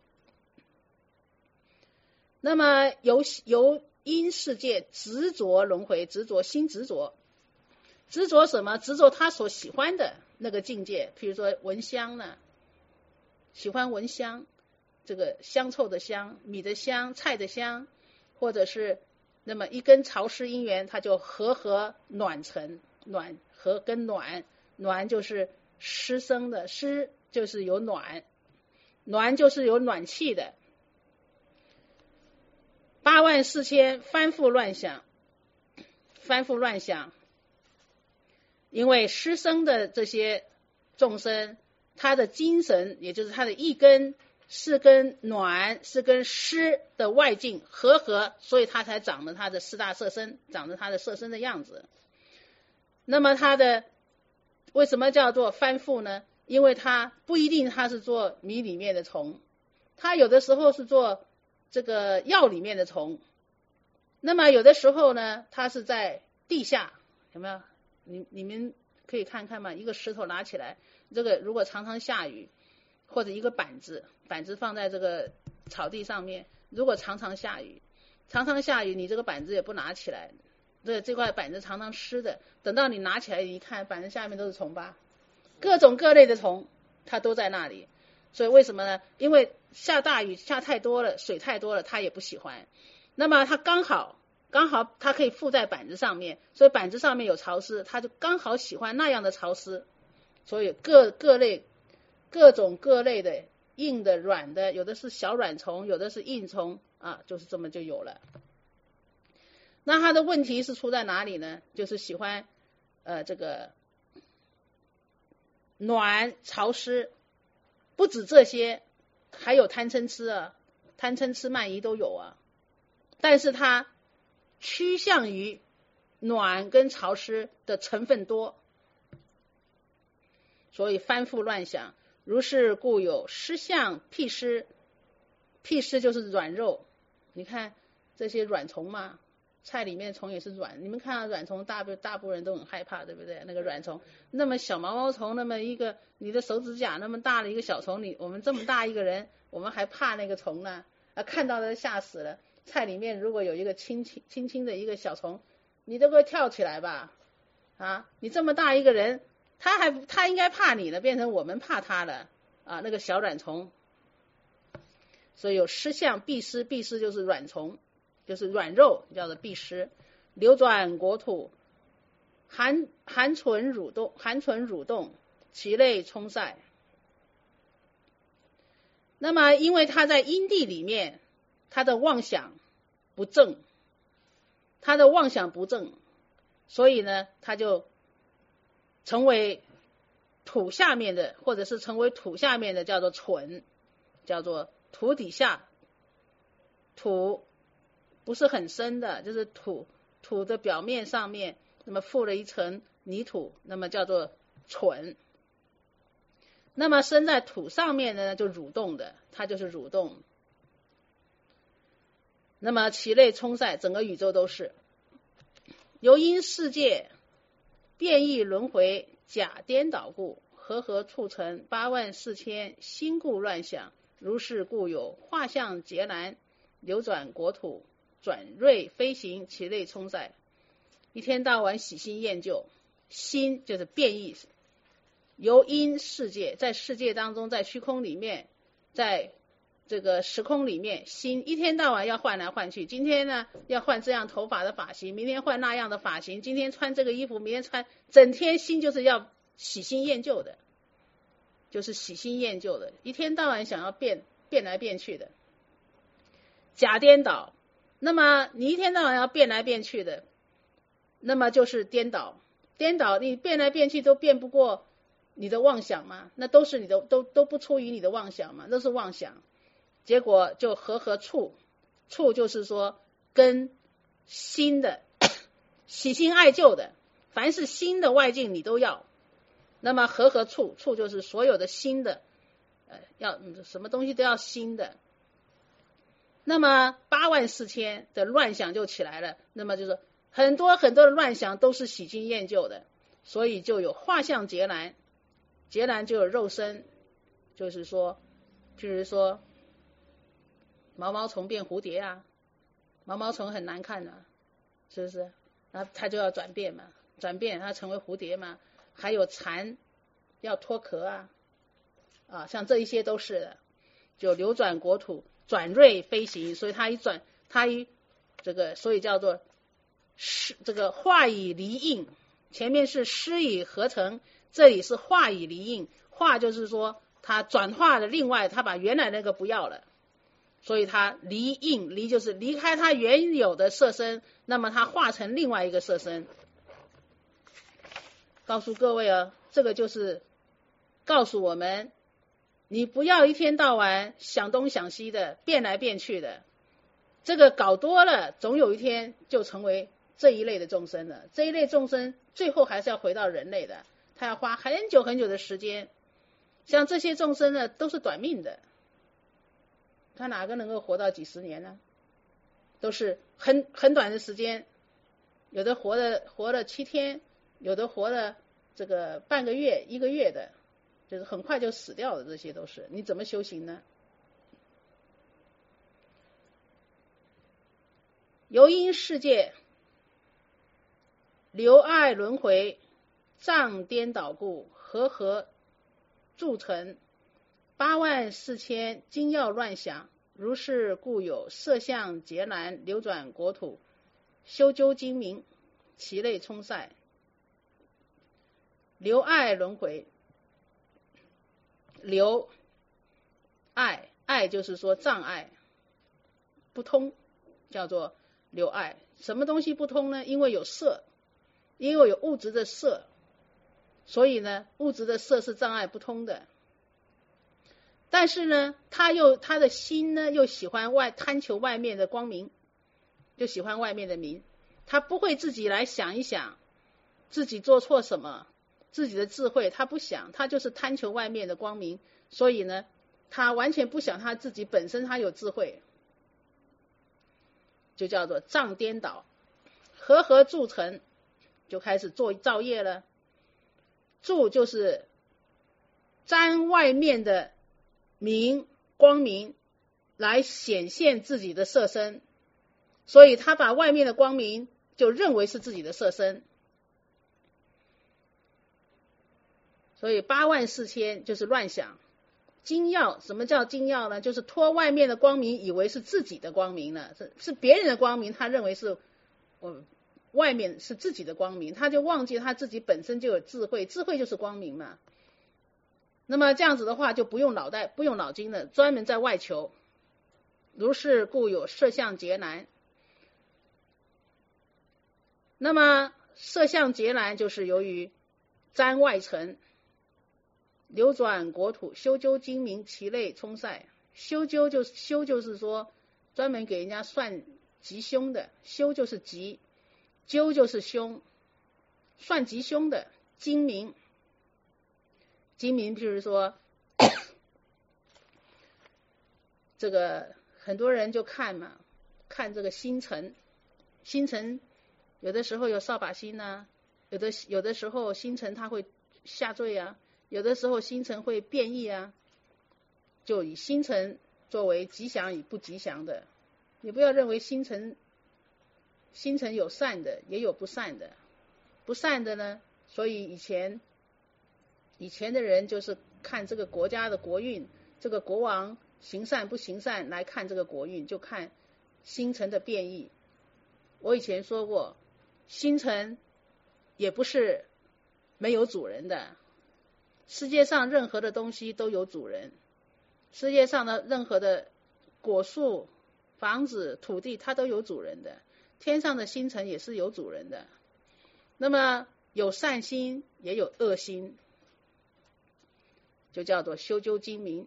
那么由因世界执着轮回，心执着什么？执着他所喜欢的那个境界，譬如说闻香呢，喜欢闻香，这个香臭的香，米的香，菜的香，或者是那么一根潮湿因缘，它就和暖成，和跟暖就是湿生的，湿就是有暖就是有暖气的。84000翻复乱想，因为湿生的这些众生，他的精神也就是他的一根是跟暖是跟湿的外境和，所以他才长了他的4大色身，长了他的色身的样子。那么他的为什么叫做翻复呢？因为他不一定他是做米里面的虫，他有的时候是做这个药里面的虫，那么有的时候呢，它是在地下，有没有？你们可以看看嘛，一个石头拿起来，这个如果常常下雨，或者一个板子放在这个草地上面，如果常常下雨，你这个板子也不拿起来，这块板子常常湿的，等到你拿起来一看，板子下面都是虫吧，各种各类的虫，它都在那里。所以为什么呢？因为下大雨下太多了，水太多了，它也不喜欢。那么它刚好它可以附在板子上面，所以板子上面有潮湿，它就刚好喜欢那样的潮湿。所以各种各类的硬的软的，有的是小软虫，有的是硬虫啊，就是这么就有了。那它的问题是出在哪里呢？就是喜欢这个暖潮湿，不止这些，还有贪嗔痴啊，贪嗔痴慢疑都有啊。但是它趋向于暖跟潮湿的成分多，所以翻复乱想，如是故有失相辟失就是软肉。你看这些软虫嘛，菜里面虫也是软，你们看到软虫大部分人都很害怕，对不对？那个软虫那么小毛毛虫，那么一个你的手指甲那么大的一个小虫，我们这么大一个人，我们还怕那个虫呢？看到的吓死了。菜里面如果有一个轻轻的一个小虫，你都会跳起来吧？啊，你这么大一个人，他应该怕你了，变成我们怕他了啊！那个小软虫，所以有失相辟失就是软虫，就是软肉，叫做辟失。 流转国土，含存蠕动，其类充塞。那么因为他在因地里面，他的妄想不正，所以呢他就成为土下面的，或者是成为土下面的叫做存，叫做土底下，土不是很深的，就是土的表面上面那么覆了一层泥土，那么叫做存。那么生在土上面的呢就蠕动的，它就是蠕动。那么其类充塞，整个宇宙都是由因世界变异轮回假颠倒故，和促成84000心故乱想，如是故有画像劫难，流转国土，转锐飞行，其类充塞。一天到晚喜新厌旧，心就是变异，由因世界，在世界当中，在虚空里面，在这个时空里面，心一天到晚要换来换去，今天呢要换这样头发的发型，明天换那样的发型，今天穿这个衣服，明天穿，整天心就是要喜新厌旧的，一天到晚想要变来变去的，假颠倒。那么你一天到晚要变来变去的，那么就是颠倒，你变来变去都变不过你的妄想嘛，那都是你的都不出于你的妄想嘛，都是妄想。结果就和处就是说跟新的喜新爱旧的，凡是新的外境你都要。那么和处就是所有的新的要什么东西都要新的。那么84000的乱想就起来了，那么就是很多的乱想都是喜新厌旧的，所以就有画像劫难，劫难就有肉身，就是说譬如说毛毛虫变蝴蝶啊，毛毛虫很难看啊，是不是？那它就要转变嘛，它成为蝴蝶嘛。还有蚕要脱壳啊，像这一些都是的，就流转国土，转锐飞行，所以它一这个，所以叫做这个化以离应，前面是施以合成，这里是化以离应，化就是说它转化了，另外它把原来那个不要了。所以它离应，离就是离开它原有的色身，那么它化成另外一个色身。告诉各位这个就是告诉我们，你不要一天到晚想东想西的，变来变去的，这个搞多了，总有一天就成为这一类的众生了。这一类众生最后还是要回到人类的，他要花很久的时间。像这些众生呢，都是短命的。他哪个能够活到几十年呢？都是很短的时间，有的活了7天，有的活了这个半个月、1个月的，就是很快就死掉的，这些都是。你怎么修行呢？由因世界流爱轮回，障颠倒故，和铸成84000精要乱想，如是故有色相劫难，流转国土，修究精明，其类充塞。流爱轮回，流爱就是说障碍不通，叫做流爱。什么东西不通呢？因为有色，因为有物质的色，所以呢物质的色是障碍不通的。但是呢他的心呢又喜欢贪求外面的光明，就喜欢外面的名，他不会自己来想一想自己做错什么，自己的智慧他不想，他就是贪求外面的光明，所以呢他完全不想他自己本身他有智慧，就叫做障颠倒。和铸成，就开始造业了。铸就是沾外面的光明来显现自己的色身，所以他把外面的光明就认为是自己的色身。所以84000就是乱想。精要，什么叫精要呢？就是托外面的光明以为是自己的光明了，是别人的光明，他认为是外面是自己的光明，他就忘记他自己本身就有智慧，智慧就是光明嘛。那么这样子的话就不用脑袋不用脑筋了，专门在外求。如是故有色相劫难。那么色相劫难就是由于瞻外尘，流转国土，修究精明，其类冲塞。修就是说专门给人家算吉凶的，修就是吉，究就是凶，算吉凶的。精明，精明就是说这个很多人就看嘛，看这个星辰，星辰有的时候有扫把星啊，有的时候星辰它会下坠啊，有的时候星辰会变异啊，就以星辰作为吉祥与不吉祥的。你不要认为星辰有善的也有不善的，不善的呢，所以以前的人就是看这个国家的国运，这个国王行善不行善来看这个国运，就看星辰的变异。我以前说过，星辰也不是没有主人的，世界上任何的东西都有主人，世界上的任何的果树、房子、土地它都有主人的，天上的星辰也是有主人的。那么有善心也有恶心，就叫做修究精明。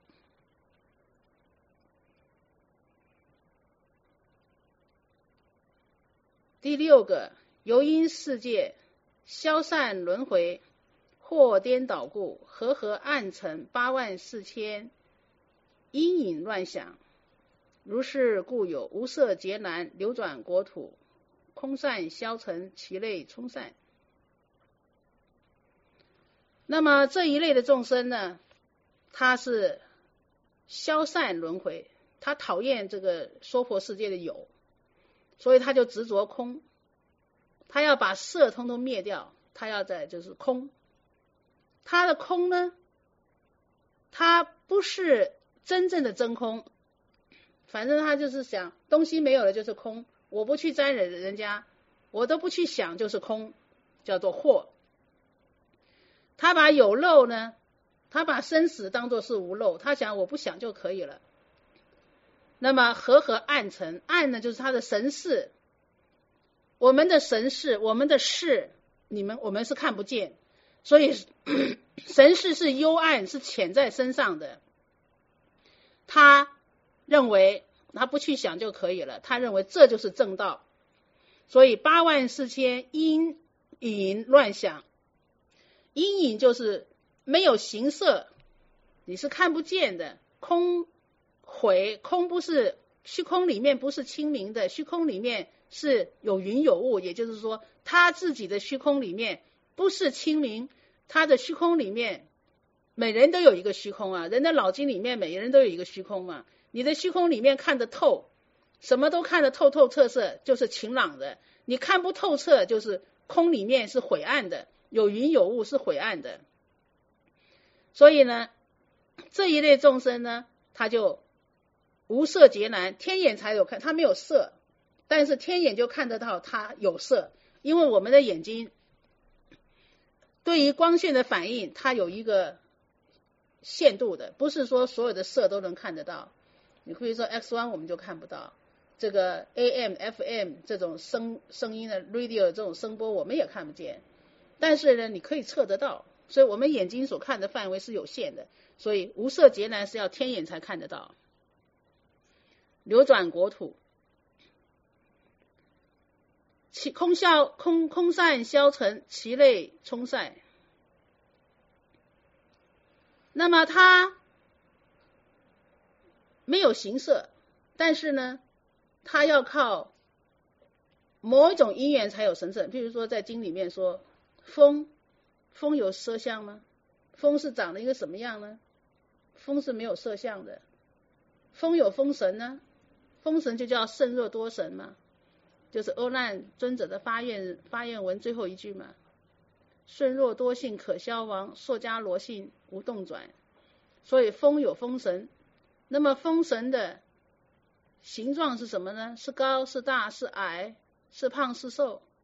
第六个，由因世界消散轮回，或颠倒故，和合暗沉84000阴影乱想。如是故有无色劫难，流转国土，空散消沉，其类冲散。那么这一类的众生呢，他是消散轮回，他讨厌这个娑婆世界的有，所以他就执着空，他要把色通通灭掉，他要在就是空。他的空呢，他不是真正的真空，反正他就是想东西没有了就是空，我不去沾染人家，我都不去想就是空，叫做惑。他把有漏呢，他把生死当作是无漏，他想我不想就可以了。那么和合暗沉，暗呢就是他的神识，我们的神识，我们的识，我们是看不见，所以神识是幽暗，是潜在身上的。他认为他不去想就可以了，他认为这就是正道，所以84000阴影乱想。阴影就是没有形色，你是看不见的。空毁，空不是虚空里面不是清明的，虚空里面是有云有雾，也就是说他自己的虚空里面不是清明，他的虚空里面每人都有一个虚空啊，人的脑筋里面每个人都有一个虚空嘛。你的虚空里面看得透，什么都看得透透彻彻，就是晴朗的。你看不透彻，就是空里面是晦暗的，有云有雾是晦暗的。所以呢，这一类众生呢，他就无色劫难，天眼才有看，他没有色，但是天眼就看得到他有色，因为我们的眼睛对于光线的反应，它有一个限度的，不是说所有的色都能看得到。你可以说 X1 我们就看不到，这个 AM、FM 这种声音的 radio 这种声波我们也看不见，但是呢，你可以测得到，所以我们眼睛所看的范围是有限的，所以无色劫难是要天眼才看得到。流转国土，空散消沉，其类冲塞。那么它没有形色，但是呢，它要靠某一种因缘才有神圣。比如说在经里面说，风有色相吗？风是长了一个什么样呢？风是没有色相的。风有风神呢，风神就叫胜若多神嘛，就是阿难尊者的发愿文最后一句嘛，顺若多性可消亡，硕迦罗性无动转。所以风有风神，那么风神的形状是什么呢？是高是大是矮是胖是瘦，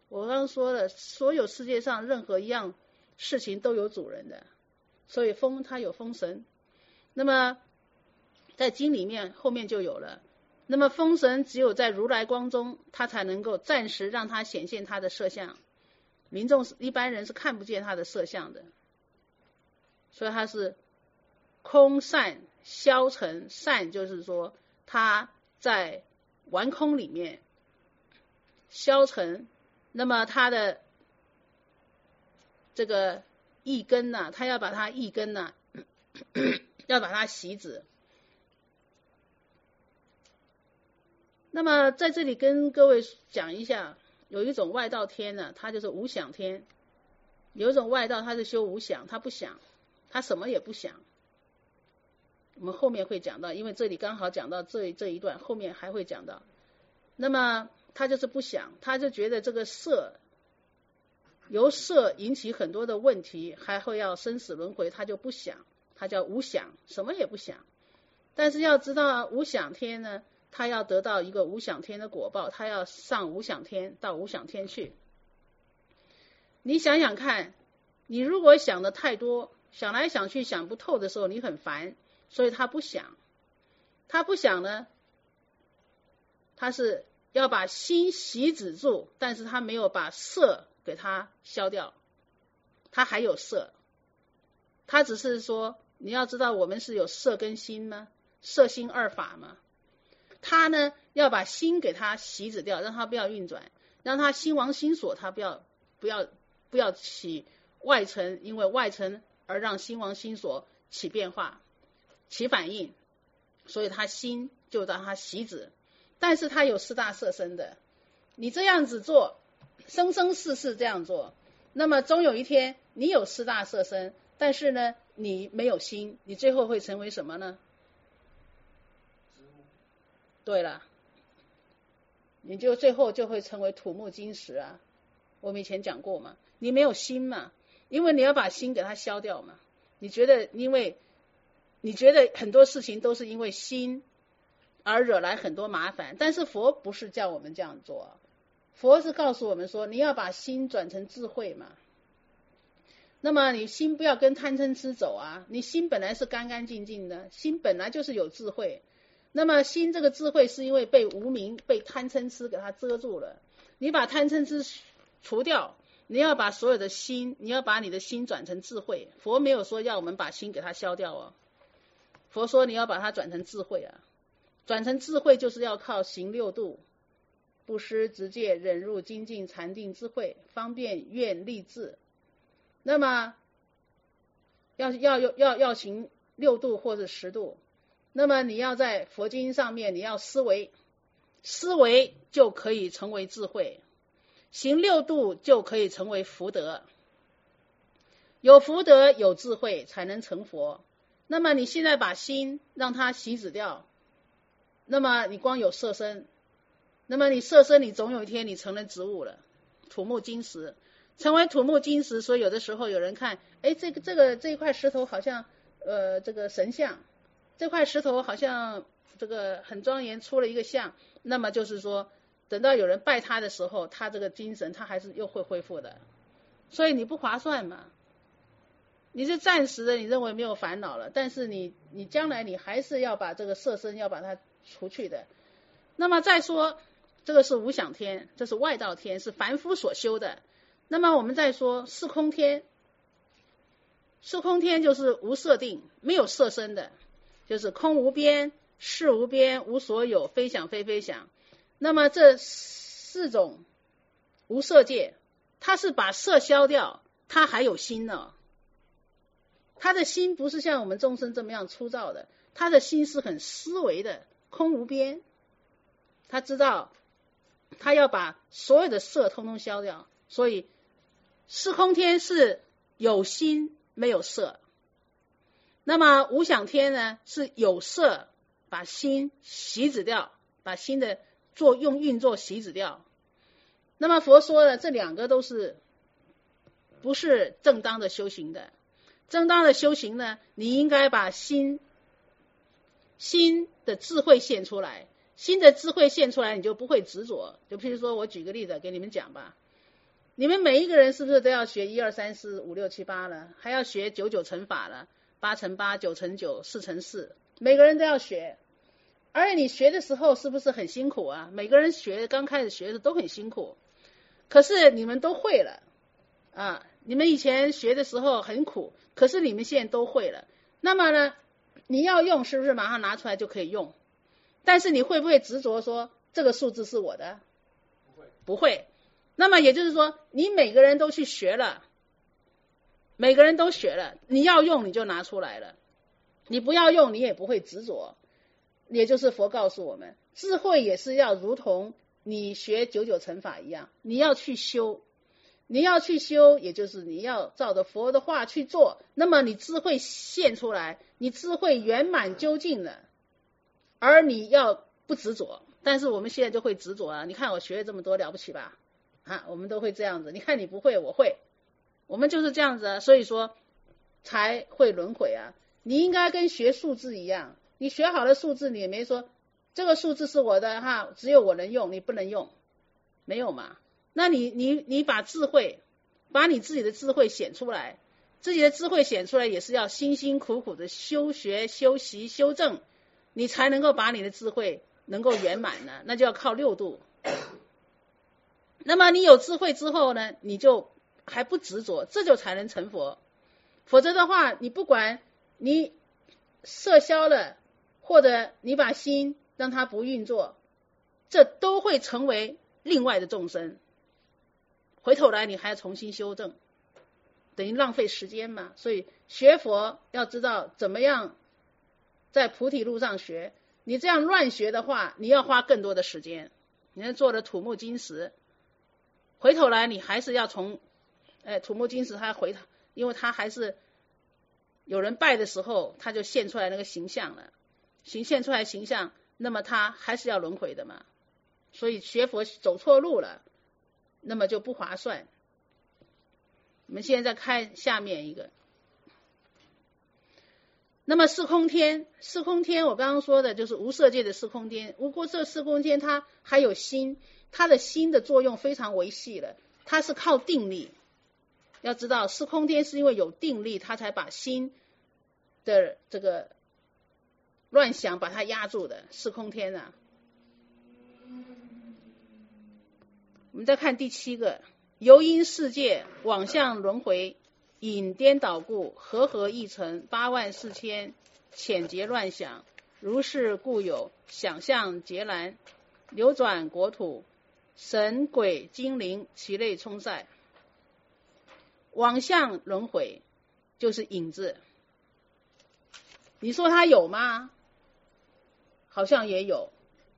我刚刚说了，所有世界上任何一样事情都有主人的，所以风它有风神。那么在经里面后面就有了，那么风神只有在如来光中，他才能够暂时让他显现他的色相，民众一般人是看不见他的色相的，所以他是空散消沉，散就是说他在玩空里面消沉，那么他的这个意根呢，他要把他意根呢要把它习止。那么在这里跟各位讲一下，有一种外道天呢，它就是无想天。有一种外道，他是修无想，他不想，他什么也不想。我们后面会讲到，因为这里刚好讲到这一段，后面还会讲到。那么他就是不想，他就觉得这个色，由色引起很多的问题，还会要生死轮回，他就不想，他叫无想，什么也不想。但是要知道无想天呢，他要得到一个无想天的果报，他要上无想天，到无想天去。你想想看，你如果想的太多，想来想去想不透的时候，你很烦，所以他不想。他不想呢，他是要把心习止住，但是他没有把色给他消掉，他还有色。他只是说，你要知道我们是有色跟心吗？色心二法嘛。他呢要把心给他习止掉，让他不要运转，让他心王心所，他不要起外尘，因为外尘而让心王心所起变化起反应，所以他心就让他习止。但是他有四大色身的，你这样子做，生生世世这样做，那么终有一天你有四大色身，但是呢你没有心，你最后会成为什么呢？对了，你就最后就会成为土木金石啊。我们以前讲过嘛，你没有心嘛，因为你要把心给它消掉嘛。你觉得很多事情都是因为心而惹来很多麻烦，但是佛不是叫我们这样做，佛是告诉我们说，你要把心转成智慧嘛。那么你心不要跟贪嗔痴走啊，你心本来是干干净净的，心本来就是有智慧。那么心这个智慧是因为被无明被贪嗔痴给它遮住了，你把贪嗔痴除掉，你要把所有的心，你要把你的心转成智慧。佛没有说要我们把心给它消掉哦，佛说你要把它转成智慧啊，转成智慧就是要靠行六度，布施、持戒、忍辱、精进、禅定、智慧、方便、愿、力、智。那么要行六度或者10度，那么你要在佛经上面你要思维，思维就可以成为智慧，行六度就可以成为福德，有福德有智慧才能成佛。那么你现在把心让它习止掉，那么你光有色身，那么你色身你总有一天你成了植物了，土木金石，成为土木金石。所以有的时候有人看，这一块石头好像这个神像，这块石头好像这个很庄严，出了一个像，那么就是说等到有人拜他的时候，他这个精神他还是又会恢复的。所以你不划算嘛，你是暂时的，你认为没有烦恼了，但是你将来你还是要把这个色身要把它除去的。那么再说这个是无想天，这是外道天，是凡夫所修的。那么我们再说四空天，四空天就是无色定，没有色身的，就是空无边、事无边、无所有、非想非非想。那么这4种无色界，它是把色消掉，它还有心呢。他的心不是像我们众生这么样粗糙的，他的心是很思维的，空无边。他知道他要把所有的色通通消掉，所以四空天是有心没有色。那么无想天呢，是有色把心习止掉，把心的运作习止掉。那么佛说的这2个都是不是正当的修行的。正当的修行呢，你应该把心的智慧现出来，心的智慧现出来，你就不会执着。就譬如说我举个例子给你们讲吧， 你们每一个人是不是都要学1、2、3、4、5、6、7、8了？还要学99乘法了，8乘8、9乘9、4乘4，每个人都要学。而且你学的时候是不是很辛苦啊？每个人刚开始学的时候都很辛苦，可是你们都会了啊！你们以前学的时候很苦，可是你们现在都会了。那么呢，你要用是不是马上拿出来就可以用？但是你会不会执着说这个数字是我的？不会。那么也就是说，你每个人都去学了，每个人都学了，你要用你就拿出来了，你不要用你也不会执着。也就是佛告诉我们，智慧也是要如同你学99乘法一样，你要去修，你要去修，也就是你要照着佛的话去做，那么你智慧现出来，你智慧圆满究竟了，而你要不执着。但是我们现在就会执着啊！你看我学了这么多，了不起吧？啊，我们都会这样子。你看你不会，我会，我们就是这样子啊。所以说才会轮回啊！你应该跟学数字一样。你学好了数字，你也没说这个数字是我的哈，只有我能用，你不能用，没有嘛？那你把智慧，把你自己的智慧显出来，自己的智慧显出来也是要辛辛苦苦的修学、修习、修正，你才能够把你的智慧能够圆满呢，那就要靠6度。那么你有智慧之后呢，你就还不执着，这就才能成佛。否则的话，你不管你摄消了，或者你把心让它不运作，这都会成为另外的众生。回头来你还要重新修正，等于浪费时间嘛。所以学佛要知道怎么样在菩提路上学，你这样乱学的话，你要花更多的时间，你要做的土木金石，回头来你还是要从土木金石它因为它还是有人拜的时候，它就现出来那个形象了，现出来形象，那么它还是要轮回的嘛。所以学佛走错路了，那么就不划算。我们现在再看下面一个，那么四空天我刚刚说的就是无色界的四空天。不过这四空天它还有心，它的心的作用非常维系了，它是靠定力。要知道四空天是因为有定力，它才把心的这个乱想把它压住的。四空天啊，我们再看第7个，由因世界往向轮回，引颠倒故，和亦成84000浅劫乱想，如是故有想象劫难，流转国土，神鬼精灵其类充塞。往向轮回就是影子，你说它有吗？好像也有，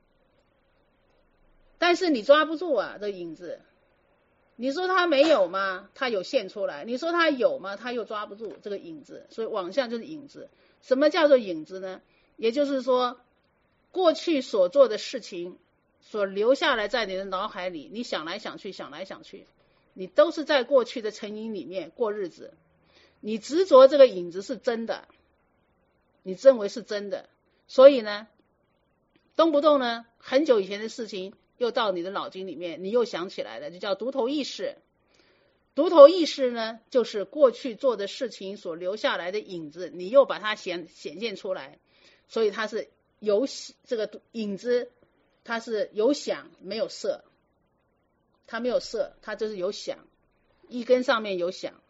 但是你抓不住啊，这影子。你说它没有吗？它有现出来。你说它有吗？它又抓不住这个影子。所以往向就是影子。什么叫做影子呢？也就是说过去所做的事情所留下来在你的脑海里，你想来想去，你都是在过去的尘影里面过日子，你执着这个影子是真的，你认为是真的，所以呢动不动呢很久以前的事情又到你的脑筋里面，你又想起来了，就叫独头意识。独头意识呢就是过去做的事情所留下来的影子，你又把它显现出来，所以它是有这个影子，它是有想没有色，它没有色，它就是有想，一根上面有想，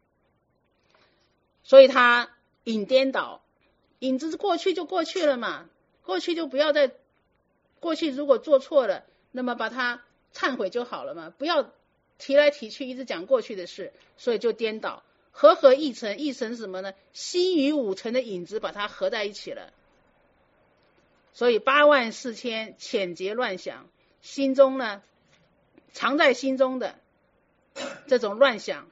所以它引颠倒。影子过去就过去了嘛，过去就不要再，过去如果做错了，那么把它忏悔就好了嘛，不要提来提去一直讲过去的事，所以就颠倒。和亦成，亦成什么呢？心与5尘的影子把它合在一起了，所以84000浅劫乱想，心中呢藏在心中的这种乱想，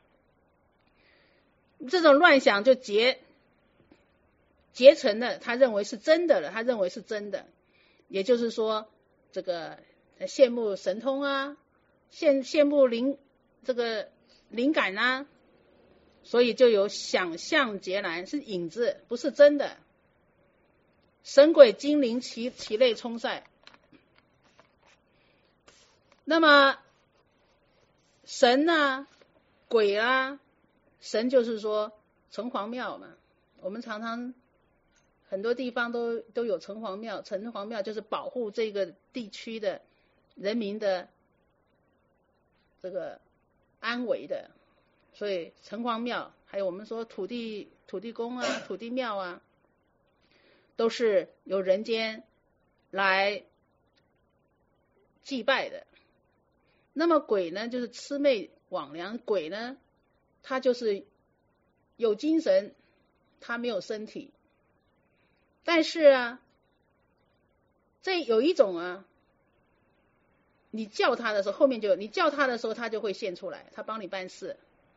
这种乱想就结成了，他认为是真的了，他认为是真的。也就是说这个羡慕神通啊，羡慕这个灵感啊，所以就有想象劫难，是影子，不是真的。神鬼精灵其类充塞。那么神啊，鬼啊，神就是说城隍庙嘛，我们常常很多地方都有城隍庙，城隍庙就是保护这个地区的人民的这个安危的，所以城隍庙还有我们说土地公啊、土地庙啊，都是由人间来祭拜的。那么鬼呢，就是魑魅魍魉，鬼呢，他就是有精神，他没有身体。但是啊，这有一种啊，你叫他的时候，后面就你叫他的时候，他就会现出来，他帮你办事，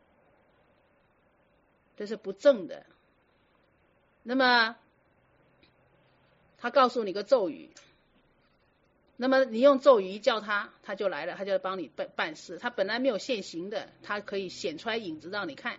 这是不正的。那么他告诉你个咒语，那么你用咒语一叫他，他就来了，他就帮你办事。他本来没有现行的，他可以显出来影子让你看。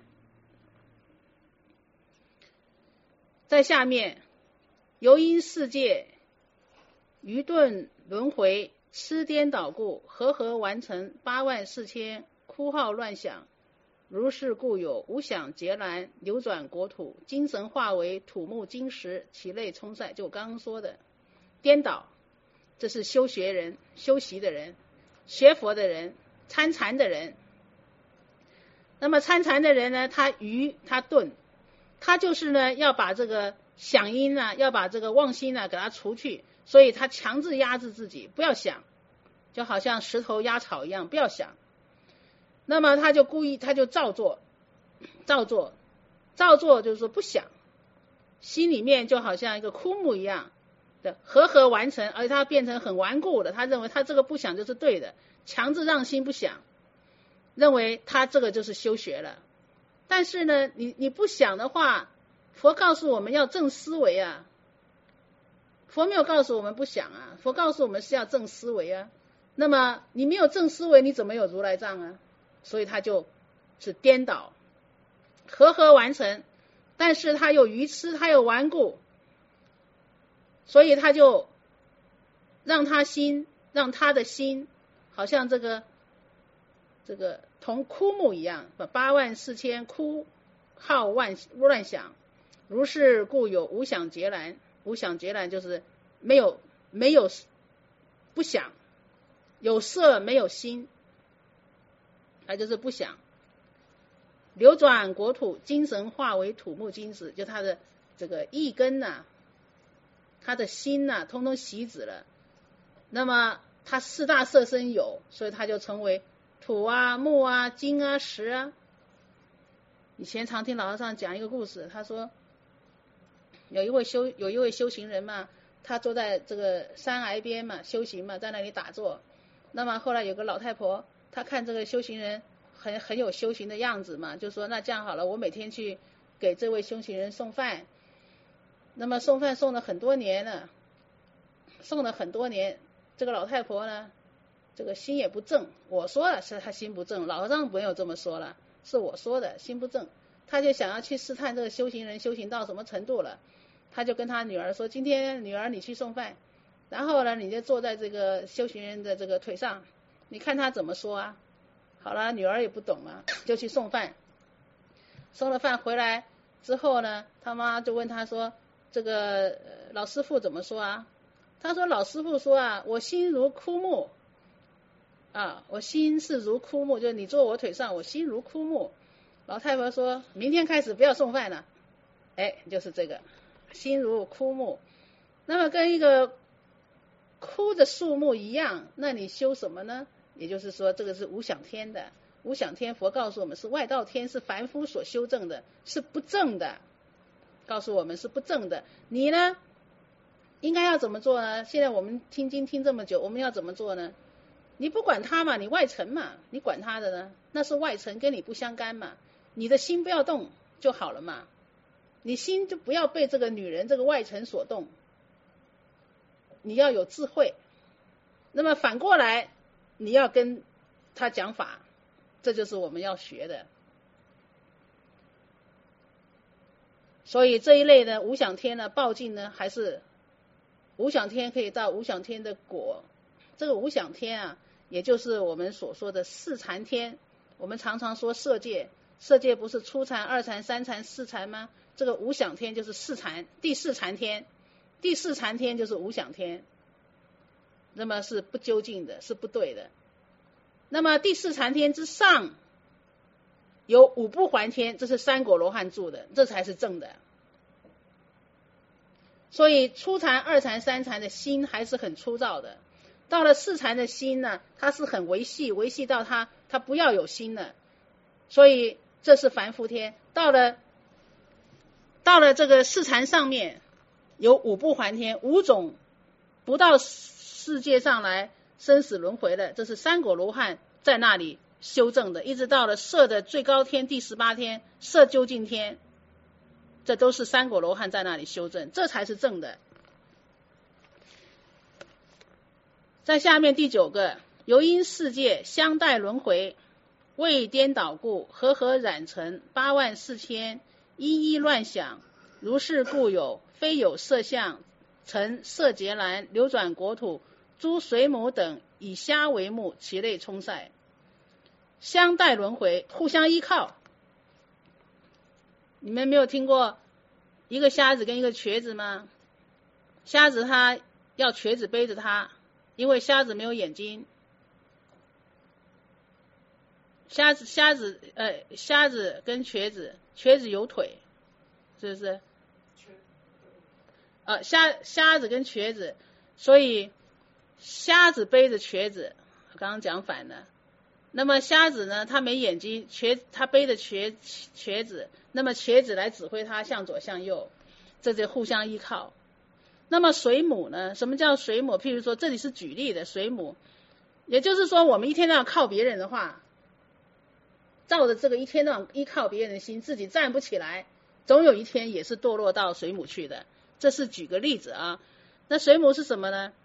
在下面，由因世界愚钝轮回，痴颠倒故，和完成84000哭号乱响，如是故有无想劫难，流转国土，精神化为土木金石，其类冲塞。就我刚刚说的颠倒，这是修学人、修习的人、学佛的人、参禅的人。那么参禅的人呢，他愚他钝，他就是呢要把这个想因呢，要把这个妄心呢给他除去，所以他强制压制自己，不要想，就好像石头压草一样，不要想。那么他就故意，他就照做就是说不想，心里面就好像一个枯木一样的和完成，而且他变成很顽固的，他认为他这个不想就是对的，强制让心不想，认为他这个就是修学了。但是呢，你不想的话，佛告诉我们要正思维啊，佛没有告诉我们不想啊，佛告诉我们是要正思维啊。那么你没有正思维，你怎么有如来藏啊？所以他就是颠倒，和完成，但是他有愚痴，他有顽固，所以他就让他的心好像这个同枯木一样，把84000哭号乱响，如是故有无想劫难。无想劫难就是没有不想，有色没有心，它就是不想。流转国土，精神化为土木金石，就他的这个意根呐，他的心呐，通通习止了。那么他4大色身有，所以他就成为土啊、木啊、金啊、石啊。以前常听老和尚讲一个故事，他说有一位修行人嘛，他坐在这个山崖边嘛修行嘛，在那里打坐。那么后来有个老太婆，她看这个修行人很有修行的样子嘛，就说那这样好了，我每天去给这位修行人送饭。那么送饭送了很多年了，这个老太婆呢，这个心也不正。我说了是她心不正，老和尚没有这么说了，是我说的，心不正。他就想要去试探这个修行人修行到什么程度了，他就跟他女儿说，今天女儿你去送饭，然后呢你就坐在这个修行人的这个腿上，你看他怎么说啊。好了，女儿也不懂嘛，就去送饭。送了饭回来之后呢，他妈就问他说，这个老师傅怎么说啊？他说老师傅说啊，我心如枯木啊，我心是如枯木，就是你坐我腿上，我心如枯木。老太婆说，明天开始不要送饭了。就是这个心如枯木，那么跟一个枯的树木一样，那你修什么呢？也就是说这个是无想天的，无想天佛告诉我们是外道天，是凡夫所修正的，是不正的，告诉我们是不正的。你呢应该要怎么做呢？现在我们听经听这么久，我们要怎么做呢？你不管他嘛，你外尘嘛，你管他的呢？那是外尘，跟你不相干嘛，你的心不要动就好了嘛，你心就不要被这个女人这个外尘所动，你要有智慧。那么反过来你要跟他讲法，这就是我们要学的。所以这一类呢，无想天呢报尽呢，还是无想天可以到无想天的果。这个无想天啊，也就是我们所说的四禅天， 我们常常说色界，色界不是初禅、二禅、三禅、四禅吗？这个无想天就是四禅，第四禅天，第四禅天就是无想天，那么是不究竟的，是不对的。那么第四禅天之上有五不还天，这是三果罗汉住的，这才是正的。所以初禅、二禅、三禅的心还是很粗糙的，到了四禅的心呢，它是很维系，维系到它不要有心了。所以这是凡夫天。到了这个四禅上面有五不还天，五种不到世界上来生死轮回的，这是三果罗汉在那里修正的，一直到了色的最高天第18天色究竟天，这都是三果罗汉在那里修正，这才是正的。在下面第9个，由因世界相待轮回，未颠倒故，和染尘84000，一一乱想，如是故有，非有色相，成色劫难，流转国土，诸水母等以虾为目，其类充塞。相待轮回，互相依靠。你们没有听过一个瞎子跟一个瘸子吗？瞎子他要瘸子背着他，因为瞎子没有眼睛。瞎子跟瘸子有腿，是不是？瞎子跟瘸子，所以瞎子背着瘸子，刚刚讲反了。那么瞎子呢，他没眼睛，他背着瘸子，那么瘸子来指挥他向左向右，这就互相依靠。那么水母呢？什么叫水母？譬如说，这里是举例的水母，也就是说，我们一天到晚靠别人的话，照着这个一天到晚依靠别人的心，自己站不起来，总有一天也是堕落到水母去的。这是举个例子啊。那水母是什么呢？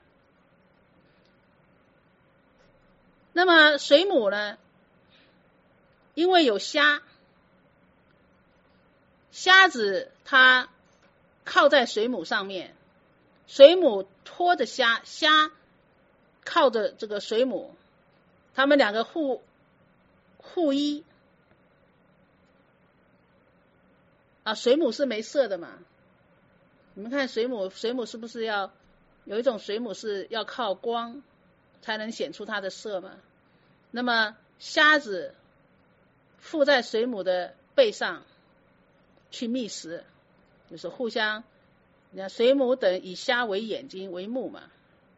那么水母呢，因为有虾子它靠在水母上面，水母拖着虾靠着这个水母，他们两个互依啊。水母是没色的嘛？你们看水母是不是要有一种水母是要靠光才能显出它的色嘛？那么虾子附在水母的背上去觅食，就是互相，你看水母等以虾为眼睛为目嘛。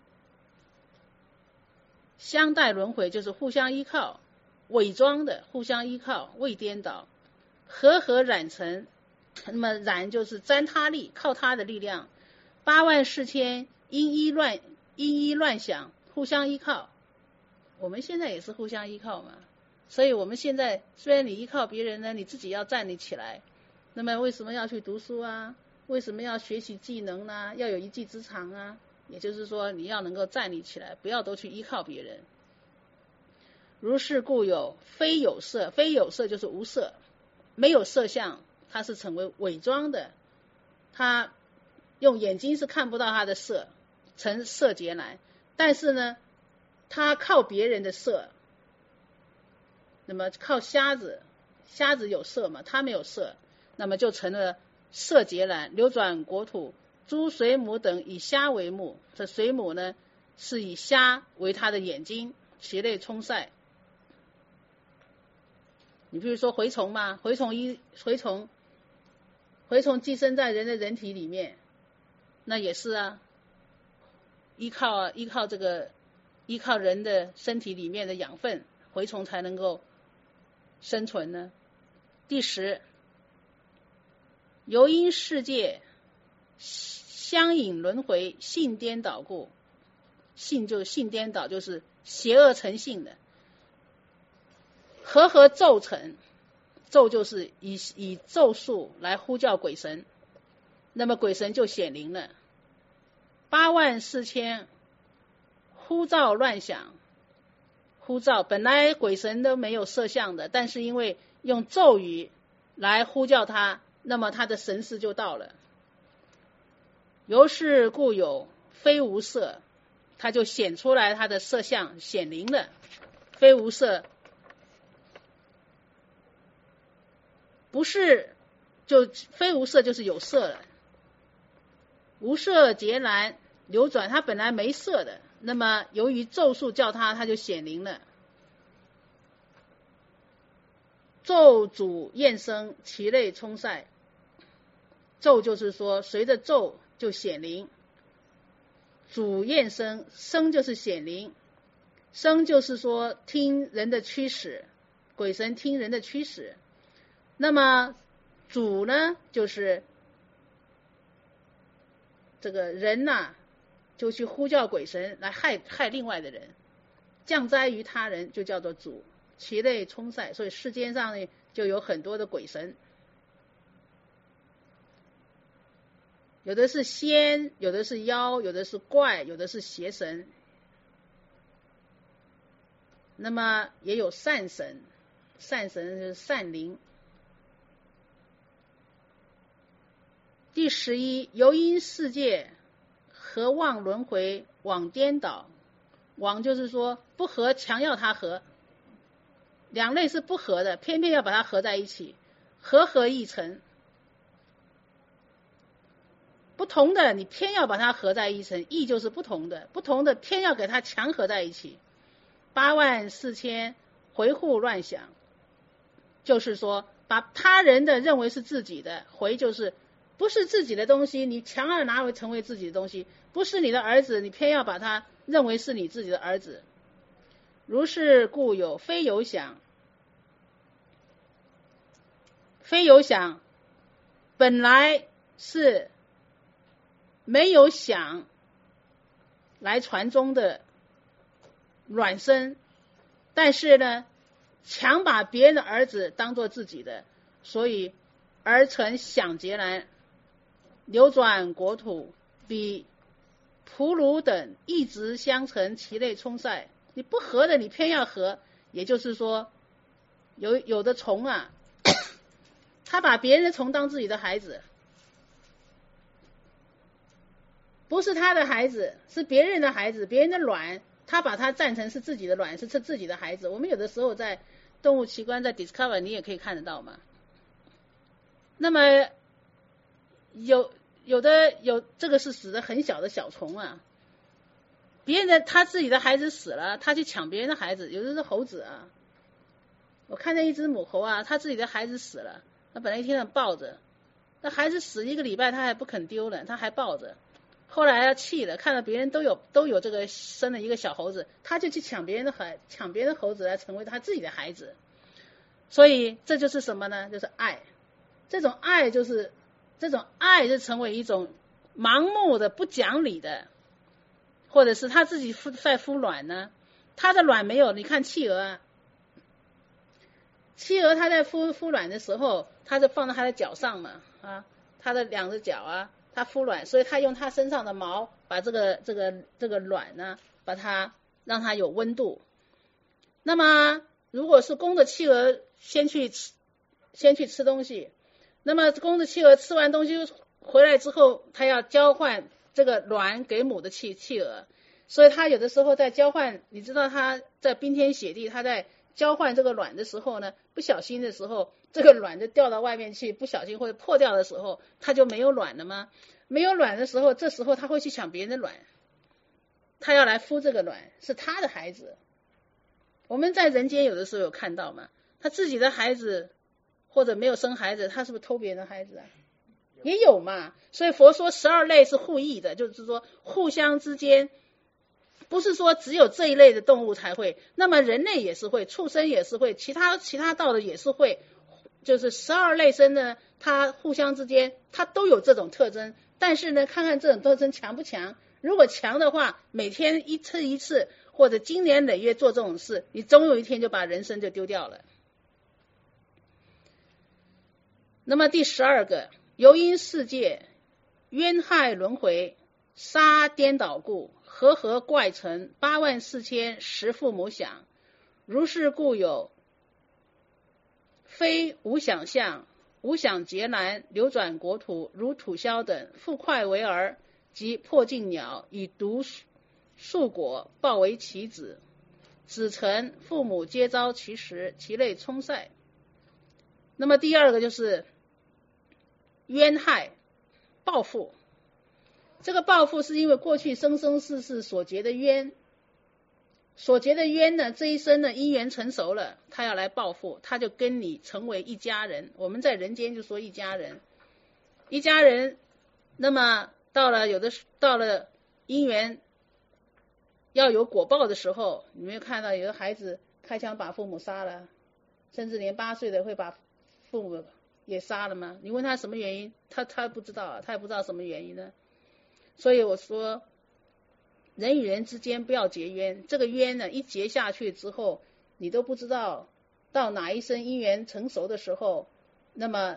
相待轮回就是互相依靠，伪装的互相依靠，未颠倒。和染尘，那么染就是沾他力，靠他的力量。84000，因一乱想，互相依靠。我们现在也是互相依靠嘛，所以我们现在虽然你依靠别人呢，你自己要站立起来。那么为什么要去读书啊？为什么要学习技能呢？要有一技之长啊？也就是说你要能够站立起来，不要都去依靠别人。如是故有，非有色，非有色就是无色，没有色相，它是成为伪装的，它用眼睛是看不到它的色，成色劫难。但是呢，他靠别人的色，那么靠瞎子有色嘛，他没有色，那么就成了色劫难，流转国土，诸水母等以虾为目。这水母呢，是以虾为他的眼睛，其类充塞。你比如说蛔虫嘛，蛔虫寄生在人的人体里面，那也是啊，依靠人的身体里面的养分，蛔虫才能够生存呢。第10，由因世界相引轮回，性颠倒故。性颠倒，就是邪恶成性的。和咒成，咒就是以咒术来呼叫鬼神，那么鬼神就显灵了。84000，呼召乱想，呼召本来鬼神都没有色相的，但是因为用咒语来呼叫他，那么他的神识就到了。由是故有，非无色，他就显出来他的色相，显灵了。非无色， 不是就非无色就是有色了。无色劫难流转，它本来没色的，那么由于咒术叫它就显灵了。咒主焰生，其类充塞。咒就是说随着咒就显灵，主焰生，生就是显灵，生就是说听人的驱使，鬼神听人的驱使。那么主呢，就是这个人呐，就去呼叫鬼神来害另外的人，降灾于他人，就叫做主，其类充塞。所以世间上呢，就有很多的鬼神，有的是仙，有的是妖，有的是怪，有的是邪神，那么也有善神，善神就是善灵。第11，由因世界合妄轮回，妄颠倒。妄就是说不合，强要它合，两类是不合的，偏偏要把它合在一起，合亦成。不同的你偏要把它合在一成，异就是不同的，不同的偏要给它强合在一起。84000回护乱想，就是说把他人的认为是自己的，回就是不是自己的东西，你强要拿为成为自己的东西，不是你的儿子，你偏要把他认为是你自己的儿子。如是故有非有想，非有想本来是没有想来传宗的卵生，但是呢强把别人的儿子当作自己的，所以而成想劫难，流转国土，比蒲卢等一直相承，其类充塞。你不合的你偏要合，也就是说有的虫啊他把别人的虫当自己的孩子，不是他的孩子，是别人的孩子，别人的卵他把它占成是自己的卵，是自己的孩子。我们有的时候在动物奇观，在 Discover 你也可以看得到嘛。那么有这个是死的很小的小虫啊，别人的他自己的孩子死了，他去抢别人的孩子。有的是猴子啊，我看见一只母猴啊，他自己的孩子死了，他本来一天天抱着，那孩子死1个礼拜他还不肯丢了，他还抱着。后来他气了，看到别人都有这个生了一个小猴子，他就去抢别人的猴子来成为他自己的孩子。所以这就是什么呢？就是爱。这种爱就成为一种盲目的不讲理的，或者是他自己在孵卵呢，他的卵没有。你看企鹅啊，企鹅它在孵卵的时候，它是放在它的脚上嘛，它的2只脚啊，它孵卵，所以它用它身上的毛把这个卵呢，把它让它有温度。那么如果是公的企鹅先去吃东西，那么公的企鹅吃完东西回来之后，它要交换这个卵给母的企鹅，所以它有的时候在交换，你知道它在冰天雪地，它在交换这个卵的时候呢，不小心的时候，这个卵就掉到外面去，不小心或者破掉的时候，它就没有卵了吗？没有卵的时候，这时候它会去抢别人的卵，它要来孵这个卵，是他的孩子。我们在人间有的时候有看到嘛，他自己的孩子或者没有生孩子，他是不是偷别人的孩子啊？也有嘛。所以佛说12类是互益的，就是说互相之间，不是说只有这一类的动物才会，那么人类也是会，畜生也是会，其他道的也是会，就是12类生呢，它互相之间它都有这种特征。但是呢，看看这种特征强不强，如果强的话，每天一次或者经年累月做这种事，你终有一天就把人生就丢掉了。那么第12个，由因世界冤害轮回，杀颠倒故，和怪成84000十父母想。如是故有非无想象，无想劫难，流转国土，如土枭等，复快为儿，及破镜鸟，以毒树果，报为其子。子成，父母皆遭其食，其类充塞。 那么第二个就是冤害报复，这个报复是因为过去生生世世所结的冤，所结的冤呢，这一生呢因缘成熟了，他要来报复，他就跟你成为一家人。我们在人间就说一家人，一家人。那么到了因缘要有果报的时候，你没有看到有的孩子开枪把父母杀了，甚至连8岁的会把父母也杀了吗？你问他什么原因，他不知道，他也不知道什么原因呢。所以我说人与人之间不要结冤，这个冤呢一结下去之后，你都不知道到哪一生因缘成熟的时候，那么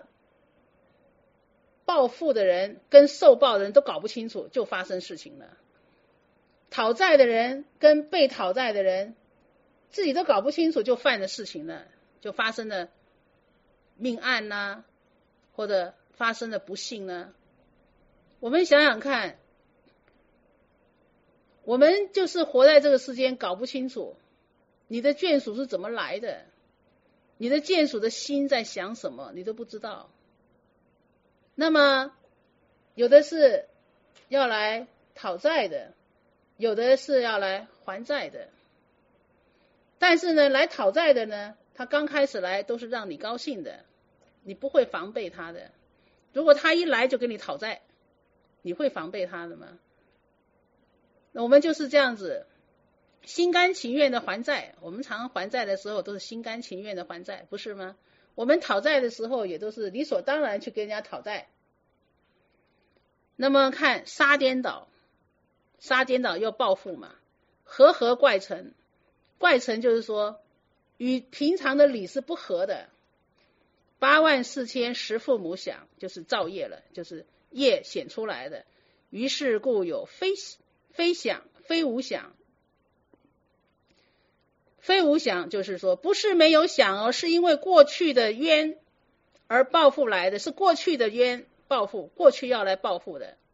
报复的人跟受报的人都搞不清楚，就发生事情了。讨债的人跟被讨债的人自己都搞不清楚，就犯了事情了，就发生了命案啦，或者发生了不幸呢。我们想想看，我们就是活在这个世间搞不清楚你的眷属是怎么来的，你的眷属的心在想什么，你都不知道。那么有的是要来讨债的，有的是要来还债的。但是呢，来讨债的呢，他刚开始来都是让你高兴的，你不会防备他的。如果他一来就跟你讨债，你会防备他的吗？那我们就是这样子，心甘情愿的还债。我们常还债的时候都是心甘情愿的还债，不是吗？我们讨债的时候也都是理所当然去跟人家讨债。那么看杀颠倒，杀颠倒又报复嘛，和怪成，怪成就是说与平常的理是不合的。84000十父母想，就是造业了，就是业显出来的。于是故有非想非无想，非无想就是说不是没有想哦，是因为过去的冤而报复来的，是过去的冤报复，过去要来报复的。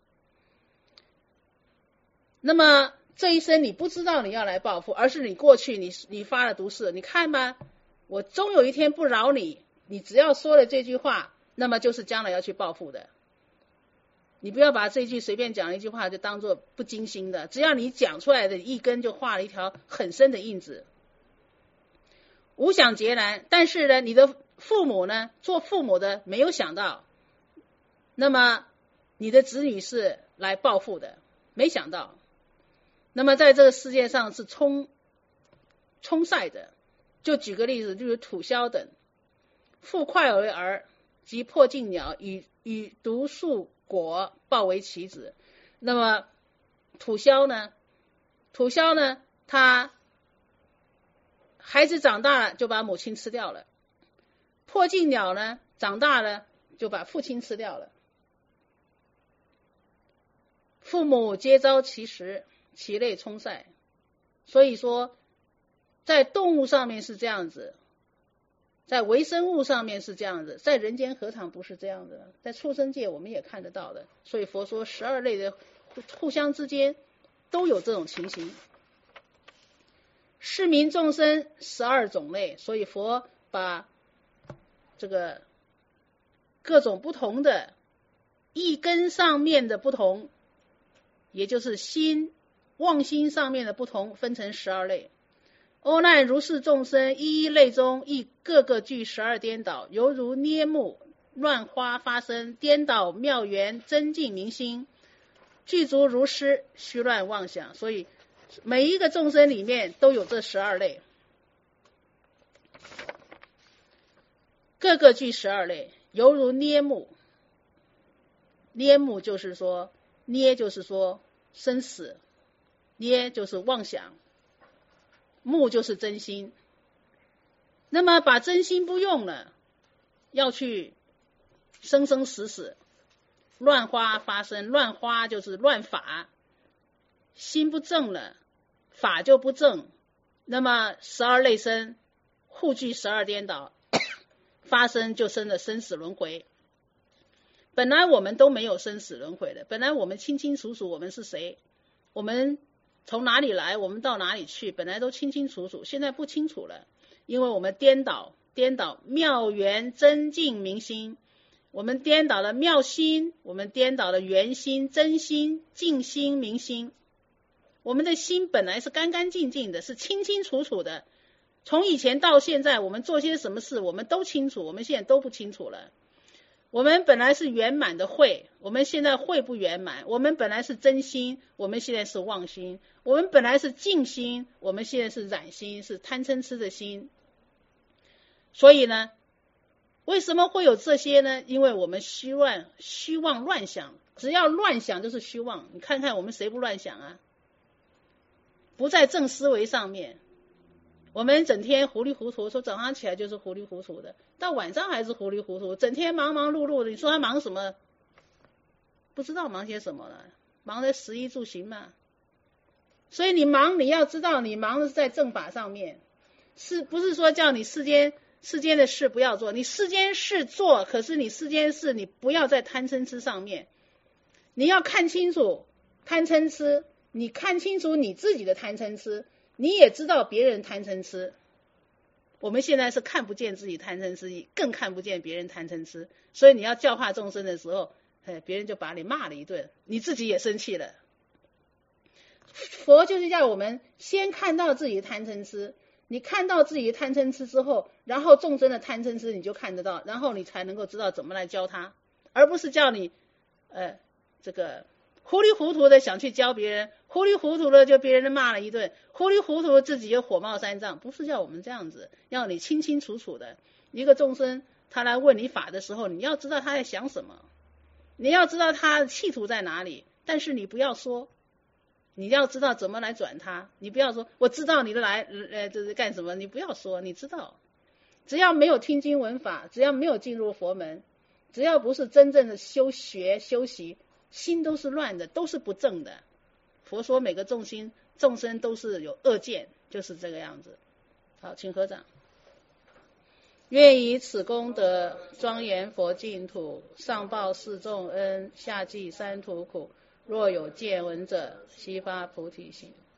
那么这一生你不知道你要来报复，而是你过去你发了毒誓，你看吧，我终有一天不饶你，你只要说了这句话，那么就是将来要去报复的。你不要把这句随便讲一句话就当作不经心的，只要你讲出来的一根就画了一条很深的印子。无想截然，但是呢，你的父母呢，做父母的没有想到，那么你的子女是来报复的，没想到。那么在这个世界上是冲晒的，就举个例子，就是土枭等，复快为儿，及破镜鸟，与毒树果报为其子。那么土枭呢，他孩子长大了就把母亲吃掉了，破镜鸟呢长大了就把父亲吃掉了。父母皆遭其食，其类冲晒。所以说在动物上面是这样子，在微生物上面是这样子，在人间何尝不是这样的？在畜生界我们也看得到的。所以佛说12类的互相之间都有这种情形。市民众生12种类，所以佛把这个各种不同的一根上面的不同，也就是心妄心上面的不同，分成12类。欧难如是众生，一类中亦各个具12颠倒，犹如捏木乱花发生，颠倒妙缘增进明心，具足如失，虚乱妄想。所以每一个众生里面都有这12类，各个具12类，犹如捏木。捏木就是说，捏就是说生死，捏就是妄想，木就是真心。那么把真心不用了，要去生生死死，乱花发生，乱花就是乱法，心不正了，法就不正，那么12类生互具12颠倒，发生就生了生死轮回。本来我们都没有生死轮回的，本来我们清清楚楚我们是谁，我们从哪里来，我们到哪里去，本来都清清楚楚，现在不清楚了，因为我们颠倒颠倒妙圆真净明心，我们颠倒了妙心，我们颠倒了圆心、真心、净心、明心。我们的心本来是干干净净的，是清清楚楚的。从以前到现在，我们做些什么事，我们都清楚，我们现在都不清楚了。我们本来是圆满的慧，我们现在慧不圆满。我们本来是真心，我们现在是妄心。我们本来是净心，我们现在是染心，是贪嗔痴的心。所以呢，为什么会有这些呢？因为我们虚妄乱想，只要乱想就是虚妄。你看看我们谁不乱想啊？不在正思维上面，我们整天糊里糊涂，说早上起来就是糊里糊涂的，到晚上还是糊里糊涂，整天忙忙碌碌的。你说他忙什么？不知道忙些什么了，忙在食衣住行嘛。所以你忙，你要知道你忙的是在正法上面，是不是说叫你世间的事不要做？你世间事做，可是你世间事你不要在贪嗔痴上面，你要看清楚贪嗔痴，你看清楚你自己的贪嗔痴，你也知道别人贪嗔痴。我们现在是看不见自己贪嗔痴，更看不见别人贪嗔痴，所以你要教化众生的时候，别人就把你骂了一顿，你自己也生气了。佛就是叫我们先看到自己的贪嗔痴，你看到自己的贪嗔痴之后，然后众生的贪嗔痴你就看得到，然后你才能够知道怎么来教他，而不是叫你这个糊里糊涂的想去教别人，糊里糊涂的就别人骂了一顿，糊里糊涂的自己就火冒三丈。不是叫我们这样子，要你清清楚楚的。一个众生他来问你法的时候，你要知道他在想什么，你要知道他的企图在哪里，但是你不要说，你要知道怎么来转他。你不要说我知道你的来这是干什么，你不要说，你知道，只要没有听经闻法，只要没有进入佛门，只要不是真正的修学修习，心都是乱的，都是不正的。佛说每个众生都是有恶见，就是这个样子。好，请合掌。愿以此功德庄严佛净土，上报四重恩，下济三途苦。若有见闻者，悉发菩提心。